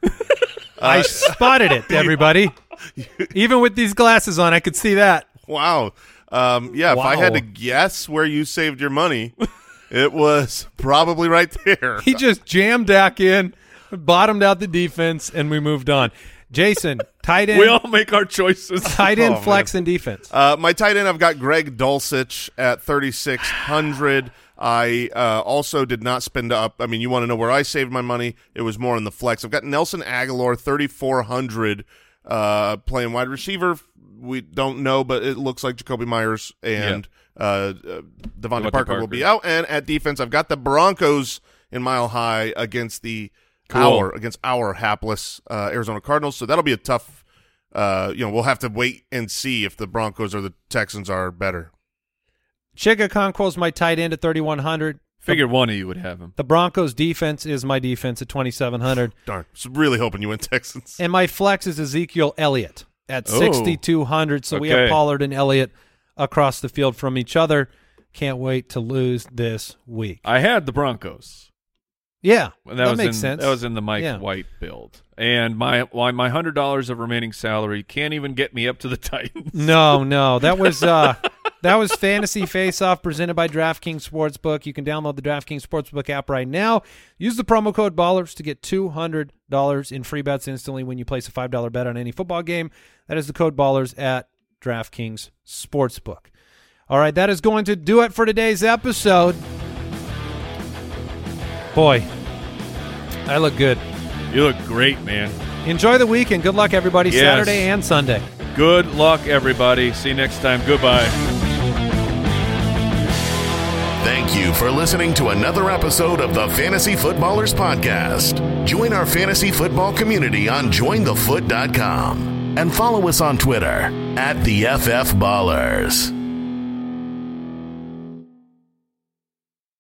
I spotted it, everybody. Even with these glasses on, I could see that. Wow. Um, yeah, Wow. if I had to guess where you saved your money, it was probably right there. He just jammed Dak in, bottomed out the defense, and we moved on. Jason, tight end, We all make our choices. tight end, Oh, flex, and defense. Uh, my tight end, I've got Greg Dulcich at thirty-six hundred. I uh, also did not spend up. I mean, you want to know where I saved my money? It was more in the flex. I've got Nelson Aguilar, thirty-four hundred, uh, playing wide receiver. We don't know, but it looks like Jacoby Myers and uh, uh, Devontae Devontae Parker, Parker will be out. And at defense, I've got the Broncos in Mile High against the Cool. our against our hapless uh, Arizona Cardinals. So that'll be a tough. Uh, you know, we'll have to wait and see if the Broncos or the Texans are better. Chigakonkwo's my tight end at thirty-one hundred. Figured one of you would have him. The Broncos' defense is my defense at twenty-seven hundred. Darn, I was really hoping you went Texans. And my flex is Ezekiel Elliott at Oh. sixty-two hundred. So we have Okay. Pollard and Elliott across the field from each other. Can't wait to lose this week. I had the Broncos. Yeah, And that, that, was makes in, sense. That was in the Mike Yeah. White build. And my my my hundred dollars of remaining salary can't even get me up to the Titans. No, no, that was uh, that was Fantasy Face Off presented by DraftKings Sportsbook. You can download the DraftKings Sportsbook app right now. Use the promo code Ballers to get two hundred dollars in free bets instantly when you place a five dollar bet on any football game. That is the code Ballers at DraftKings Sportsbook. All right, that is going to do it for today's episode. Boy, I look good. You look great, man. Enjoy the weekend. Good luck, everybody, Yes. Saturday and Sunday. Good luck, everybody. See you next time. Goodbye. Thank you for listening to another episode of the Fantasy Footballers Podcast. Join our fantasy football community on join the foot dot com and follow us on Twitter at the F F Ballers.